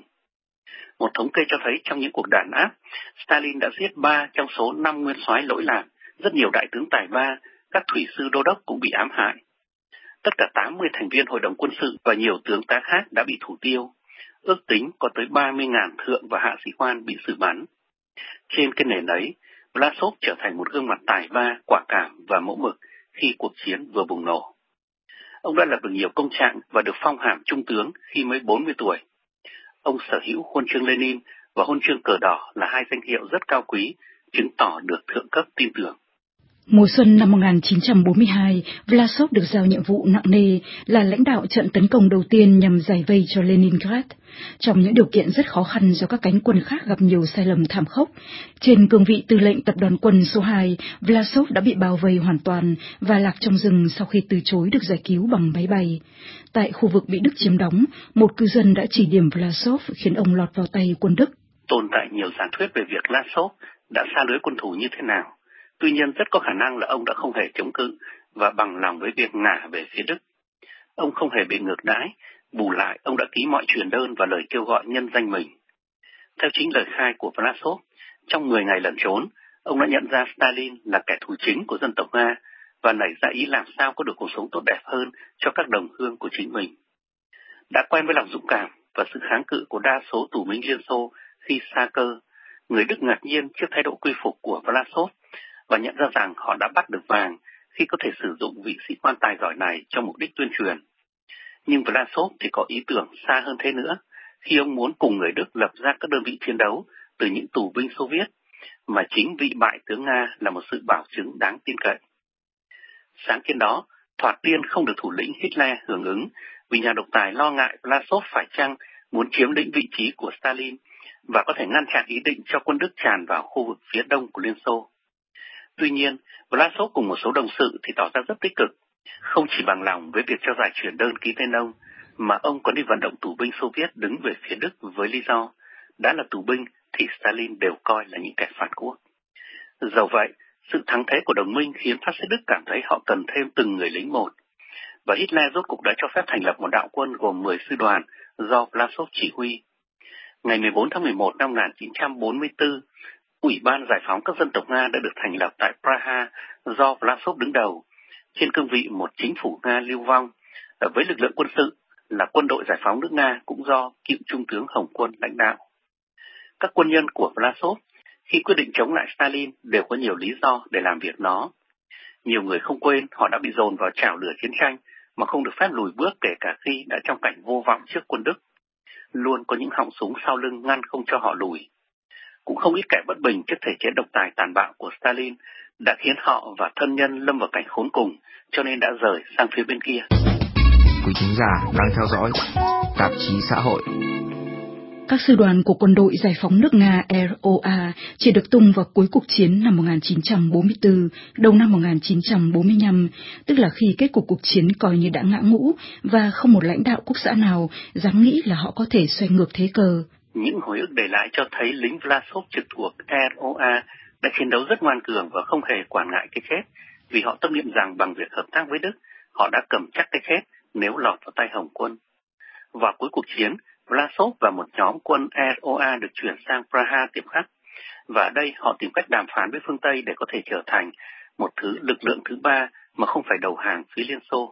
Một thống kê cho thấy trong những cuộc đàn áp, Stalin đã giết ba trong số năm nguyên soái lỗi lạc, rất nhiều đại tướng tài ba, các thủy sư đô đốc cũng bị ám hại. Tất cả tám mươi thành viên hội đồng quân sự và nhiều tướng tá khác đã bị thủ tiêu. Ước tính có tới ba mươi nghìn thượng và hạ sĩ quan bị xử bắn. Trên cái nền ấy, Vlasov trở thành một gương mặt tài ba, quả cảm và mẫu mực khi cuộc chiến vừa bùng nổ. Ông đã lập được nhiều công trạng và được phong hàm trung tướng khi mới bốn mươi tuổi. Ông sở hữu huân chương Lenin và huân chương Cờ Đỏ là hai danh hiệu rất cao quý, chứng tỏ được thượng cấp tin tưởng. Mùa xuân năm một nghìn chín trăm bốn mươi hai, Vlasov được giao nhiệm vụ nặng nề là lãnh đạo trận tấn công đầu tiên nhằm giải vây cho Leningrad. Trong những điều kiện rất khó khăn do các cánh quân khác gặp nhiều sai lầm thảm khốc, trên cương vị tư lệnh tập đoàn quân số hai, Vlasov đã bị bao vây hoàn toàn và lạc trong rừng sau khi từ chối được giải cứu bằng máy bay. Tại khu vực bị Đức chiếm đóng, một cư dân đã chỉ điểm Vlasov khiến ông lọt vào tay quân Đức. Tồn tại nhiều giả thuyết về việc Vlasov đã xa lưới quân thù như thế nào. Tuy nhiên rất có khả năng là ông đã không hề chống cự và bằng lòng với việc ngả về phía Đức. Ông không hề bị ngược đãi, bù lại ông đã ký mọi truyền đơn và lời kêu gọi nhân danh mình. Theo chính lời khai của Vlasov, trong mười ngày lẩn trốn, ông đã nhận ra Stalin là kẻ thù chính của dân tộc Nga và nảy ra ý làm sao có được cuộc sống tốt đẹp hơn cho các đồng hương của chính mình. Đã quen với lòng dũng cảm và sự kháng cự của đa số tù binh Liên Xô khi xa cơ, người Đức ngạc nhiên trước thái độ quy phục của Vlasov và nhận ra rằng họ đã bắt được vàng khi có thể sử dụng vị sĩ quan tài giỏi này cho mục đích tuyên truyền. Nhưng Vlasov thì có ý tưởng xa hơn thế nữa, khi ông muốn cùng người Đức lập ra các đơn vị chiến đấu từ những tù binh Xô Viết, mà chính vị bại tướng Nga là một sự bảo chứng đáng tin cậy. Sáng kiến đó, thoạt tiên không được thủ lĩnh Hitler hưởng ứng, vì nhà độc tài lo ngại Vlasov phải chăng muốn chiếm lĩnh vị trí của Stalin và có thể ngăn chặn ý định cho quân Đức tràn vào khu vực phía đông của Liên Xô. Tuy nhiên, Vlasov cùng một số đồng sự thì tỏ ra rất tích cực, không chỉ bằng lòng với việc cho giải truyền đơn ký tên ông, mà ông còn đi vận động tù binh Xô Viết đứng về phía Đức với lý do đã là tù binh thì Stalin đều coi là những kẻ phản quốc. Dẫu vậy, sự thắng thế của đồng minh khiến phát xít Đức cảm thấy họ cần thêm từng người lính một, và Hitler rốt cục đã cho phép thành lập một đạo quân gồm mười sư đoàn do Vlasov chỉ huy. Ngày mười bốn tháng mười một năm một nghìn chín trăm bốn mươi tư, Ủy ban Giải phóng các dân tộc Nga đã được thành lập tại Praha do Vlasov đứng đầu, trên cương vị một chính phủ Nga lưu vong, với lực lượng quân sự là Quân đội Giải phóng nước Nga cũng do cựu trung tướng Hồng quân lãnh đạo. Các quân nhân của Vlasov khi quyết định chống lại Stalin đều có nhiều lý do để làm việc đó. Nhiều người không quên họ đã bị dồn vào chảo lửa chiến tranh mà không được phép lùi bước kể cả khi đã trong cảnh vô vọng trước quân Đức. Luôn có những họng súng sau lưng ngăn không cho họ lùi. Cũng không ít kẻ bất bình trước thể chế độc tài tàn bạo của Stalin đã khiến họ và thân nhân lâm vào cảnh khốn cùng, cho nên đã rời sang phía bên kia. Quý thính giả đang theo dõi tạp chí xã hội. Các sư đoàn của quân đội giải phóng nước Nga R O A chỉ được tung vào cuối cuộc chiến năm một nghìn chín trăm bốn mươi tư, đầu năm một nghìn chín trăm bốn mươi lăm, tức là khi kết cục cuộc chiến coi như đã ngã ngũ và không một lãnh đạo quốc xã nào dám nghĩ là họ có thể xoay ngược thế cờ. Những hồi ức để lại cho thấy lính Vlasov trực thuộc rờ o a đã chiến đấu rất ngoan cường và không hề quản ngại cái chết, vì họ tâm niệm rằng bằng việc hợp tác với Đức, họ đã cầm chắc cái chết nếu lọt vào tay Hồng quân. Vào cuối cuộc chiến, Vlasov và một nhóm quân rờ o a được chuyển sang Praha tiếp khắc, và ở đây họ tìm cách đàm phán với phương Tây để có thể trở thành một thứ lực lượng thứ ba mà không phải đầu hàng phía Liên Xô.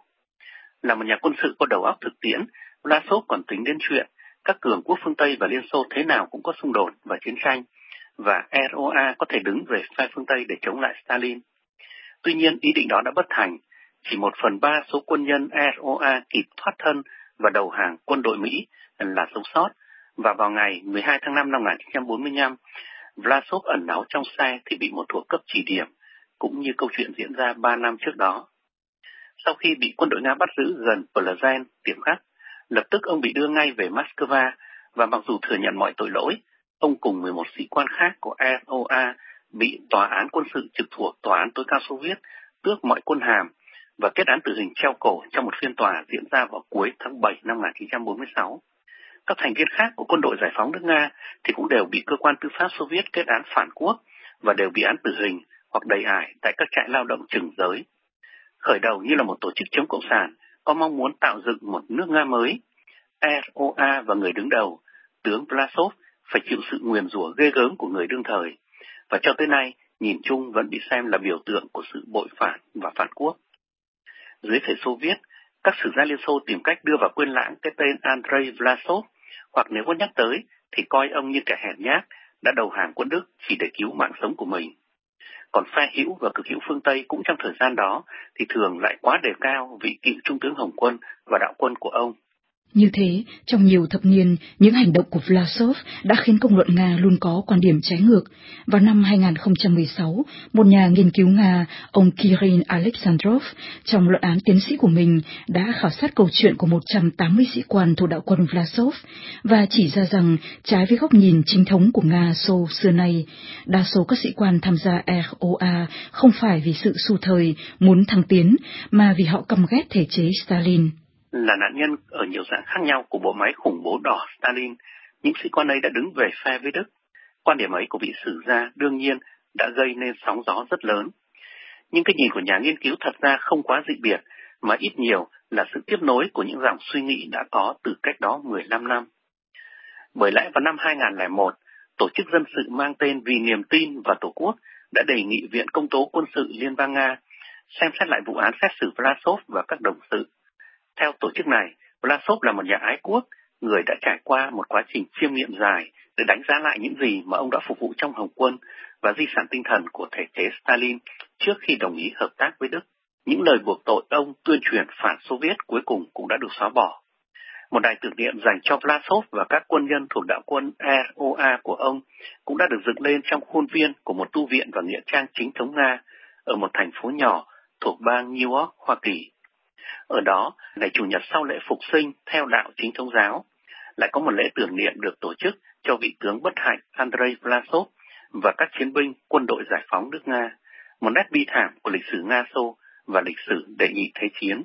Là một nhà quân sự có đầu óc thực tiễn, Vlasov còn tính đến chuyện các cường quốc phương Tây và Liên Xô thế nào cũng có xung đột và chiến tranh, và rờ o a có thể đứng về phe phương Tây để chống lại Stalin. Tuy nhiên, ý định đó đã bất thành. Chỉ một phần ba số quân nhân rờ o a kịp thoát thân và đầu hàng quân đội Mỹ là sống sót, và vào ngày mười hai tháng năm năm một nghìn chín trăm bốn mươi lăm, Vlasov ẩn náu trong xe thì bị một thuộc cấp chỉ điểm, cũng như câu chuyện diễn ra ba năm trước đó. Sau khi bị quân đội Nga bắt giữ gần Plzeň, tiệm khắc, lập tức ông bị đưa ngay về Moscow, và mặc dù thừa nhận mọi tội lỗi, ông cùng mười một sĩ quan khác của rờ o a bị tòa án quân sự trực thuộc tòa án tối cao Xô Viết tước mọi quân hàm và kết án tử hình treo cổ trong một phiên tòa diễn ra vào cuối tháng bảy năm một nghìn chín trăm bốn mươi sáu. Các thành viên khác của quân đội giải phóng nước Nga thì cũng đều bị cơ quan tư pháp Xô Viết kết án phản quốc và đều bị án tử hình hoặc đầy ải tại các trại lao động chừng giới. Khởi đầu như là một tổ chức chống cộng sản, có mong muốn tạo dựng một nước Nga mới, rờ o a và người đứng đầu, tướng Vlasov, phải chịu sự nguyền rủa ghê gớm của người đương thời, và cho tới nay, nhìn chung vẫn bị xem là biểu tượng của sự bội phản và phản quốc. Dưới thời Xô Viết, các sử gia Liên Xô tìm cách đưa vào quên lãng cái tên Andrei Vlasov, hoặc nếu có nhắc tới thì coi ông như kẻ hèn nhát đã đầu hàng quân Đức chỉ để cứu mạng sống của mình. Còn phe hữu và cực hữu phương Tây cũng trong thời gian đó thì thường lại quá đề cao vị cựu trung tướng Hồng quân và đạo quân của ông. Như thế, trong nhiều thập niên, những hành động của Vlasov đã khiến công luận Nga luôn có quan điểm trái ngược. Vào năm hai nghìn không trăm mười sáu, một nhà nghiên cứu Nga, ông Kirill Alexandrov, trong luận án tiến sĩ của mình đã khảo sát câu chuyện của một trăm tám mươi sĩ quan thuộc đạo quân Vlasov và chỉ ra rằng, trái với góc nhìn chính thống của Nga Xô xưa nay, đa số các sĩ quan tham gia rờ o a không phải vì sự xu thời, muốn thăng tiến, mà vì họ căm ghét thể chế Stalin. Là nạn nhân ở nhiều dạng khác nhau của bộ máy khủng bố đỏ Stalin, những sĩ quan ấy đã đứng về phe với Đức. Quan điểm ấy của vị sử gia đương nhiên đã gây nên sóng gió rất lớn. Nhưng cái nhìn của nhà nghiên cứu thật ra không quá dị biệt, mà ít nhiều là sự tiếp nối của những dòng suy nghĩ đã có từ cách đó mười lăm năm. Bởi lẽ vào năm hai nghìn không trăm lẻ một, tổ chức dân sự mang tên Vì Niềm Tin và Tổ quốc đã đề nghị Viện Công tố Quân sự Liên bang Nga xem xét lại vụ án xét xử Vlasov và các đồng sự. Theo tổ chức này, Vlasov là một nhà ái quốc, người đã trải qua một quá trình chiêm nghiệm dài để đánh giá lại những gì mà ông đã phục vụ trong Hồng quân và di sản tinh thần của thể chế Stalin trước khi đồng ý hợp tác với Đức. Những lời buộc tội ông tuyên truyền phản Xô Viết cuối cùng cũng đã được xóa bỏ. Một đài tưởng niệm dành cho Vlasov và các quân nhân thuộc đạo quân rờ o a của ông cũng đã được dựng lên trong khuôn viên của một tu viện và nghĩa trang chính thống Nga ở một thành phố nhỏ thuộc bang New York, Hoa Kỳ. Ở đó, ngày Chủ nhật sau lễ phục sinh theo đạo chính thống giáo, lại có một lễ tưởng niệm được tổ chức cho vị tướng bất hạnh Andrei Vlasov và các chiến binh quân đội giải phóng nước Nga, một nét bi thảm của lịch sử Nga-Xô và lịch sử đệ nhị thế chiến.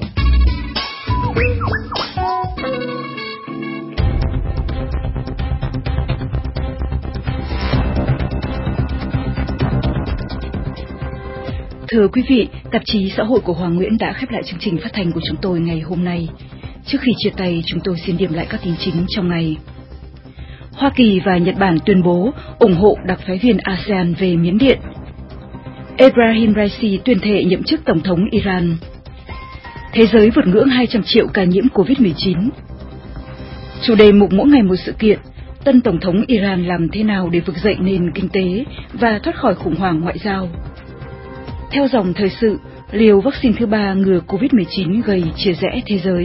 Thưa quý vị, tạp chí Xã hội của Hoàng Nguyễn đã khép lại chương trình phát thanh của chúng tôi ngày hôm nay. Trước khi chia tay, chúng tôi xin điểm lại các tin chính trong ngày. Hoa Kỳ và Nhật Bản tuyên bố ủng hộ đặc phái viên a sê an về Miến Điện. Ebrahim Raisi tuyên thệ nhậm chức Tổng thống Iran. Thế giới vượt ngưỡng hai trăm triệu ca nhiễm covid mười chín. Chủ đề mục mỗi ngày một sự kiện, tân Tổng thống Iran làm thế nào để vực dậy nền kinh tế và thoát khỏi khủng hoảng ngoại giao. Theo dòng thời sự, liều vaccine thứ ba ngừa covid mười chín gây chia rẽ thế giới.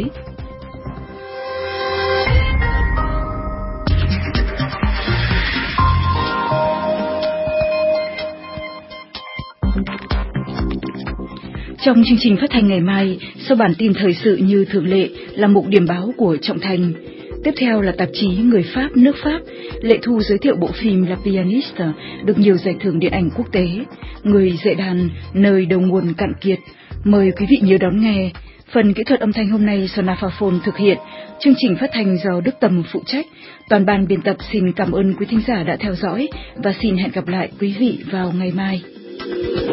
Trong chương trình phát thanh ngày mai, sau bản tin thời sự như thường lệ là mục điểm báo của Trọng Thành. Tiếp theo là tạp chí Người Pháp, nước Pháp, Lệ Thu giới thiệu bộ phim La Pianiste được nhiều giải thưởng điện ảnh quốc tế, Người dạy đàn, nơi đầu nguồn cạn kiệt. Mời quý vị nhớ đón nghe. Phần kỹ thuật âm thanh hôm nay do Nafaphone thực hiện, chương trình phát thanh do Đức Tầm phụ trách. Toàn ban biên tập xin cảm ơn quý thính giả đã theo dõi và xin hẹn gặp lại quý vị vào ngày mai.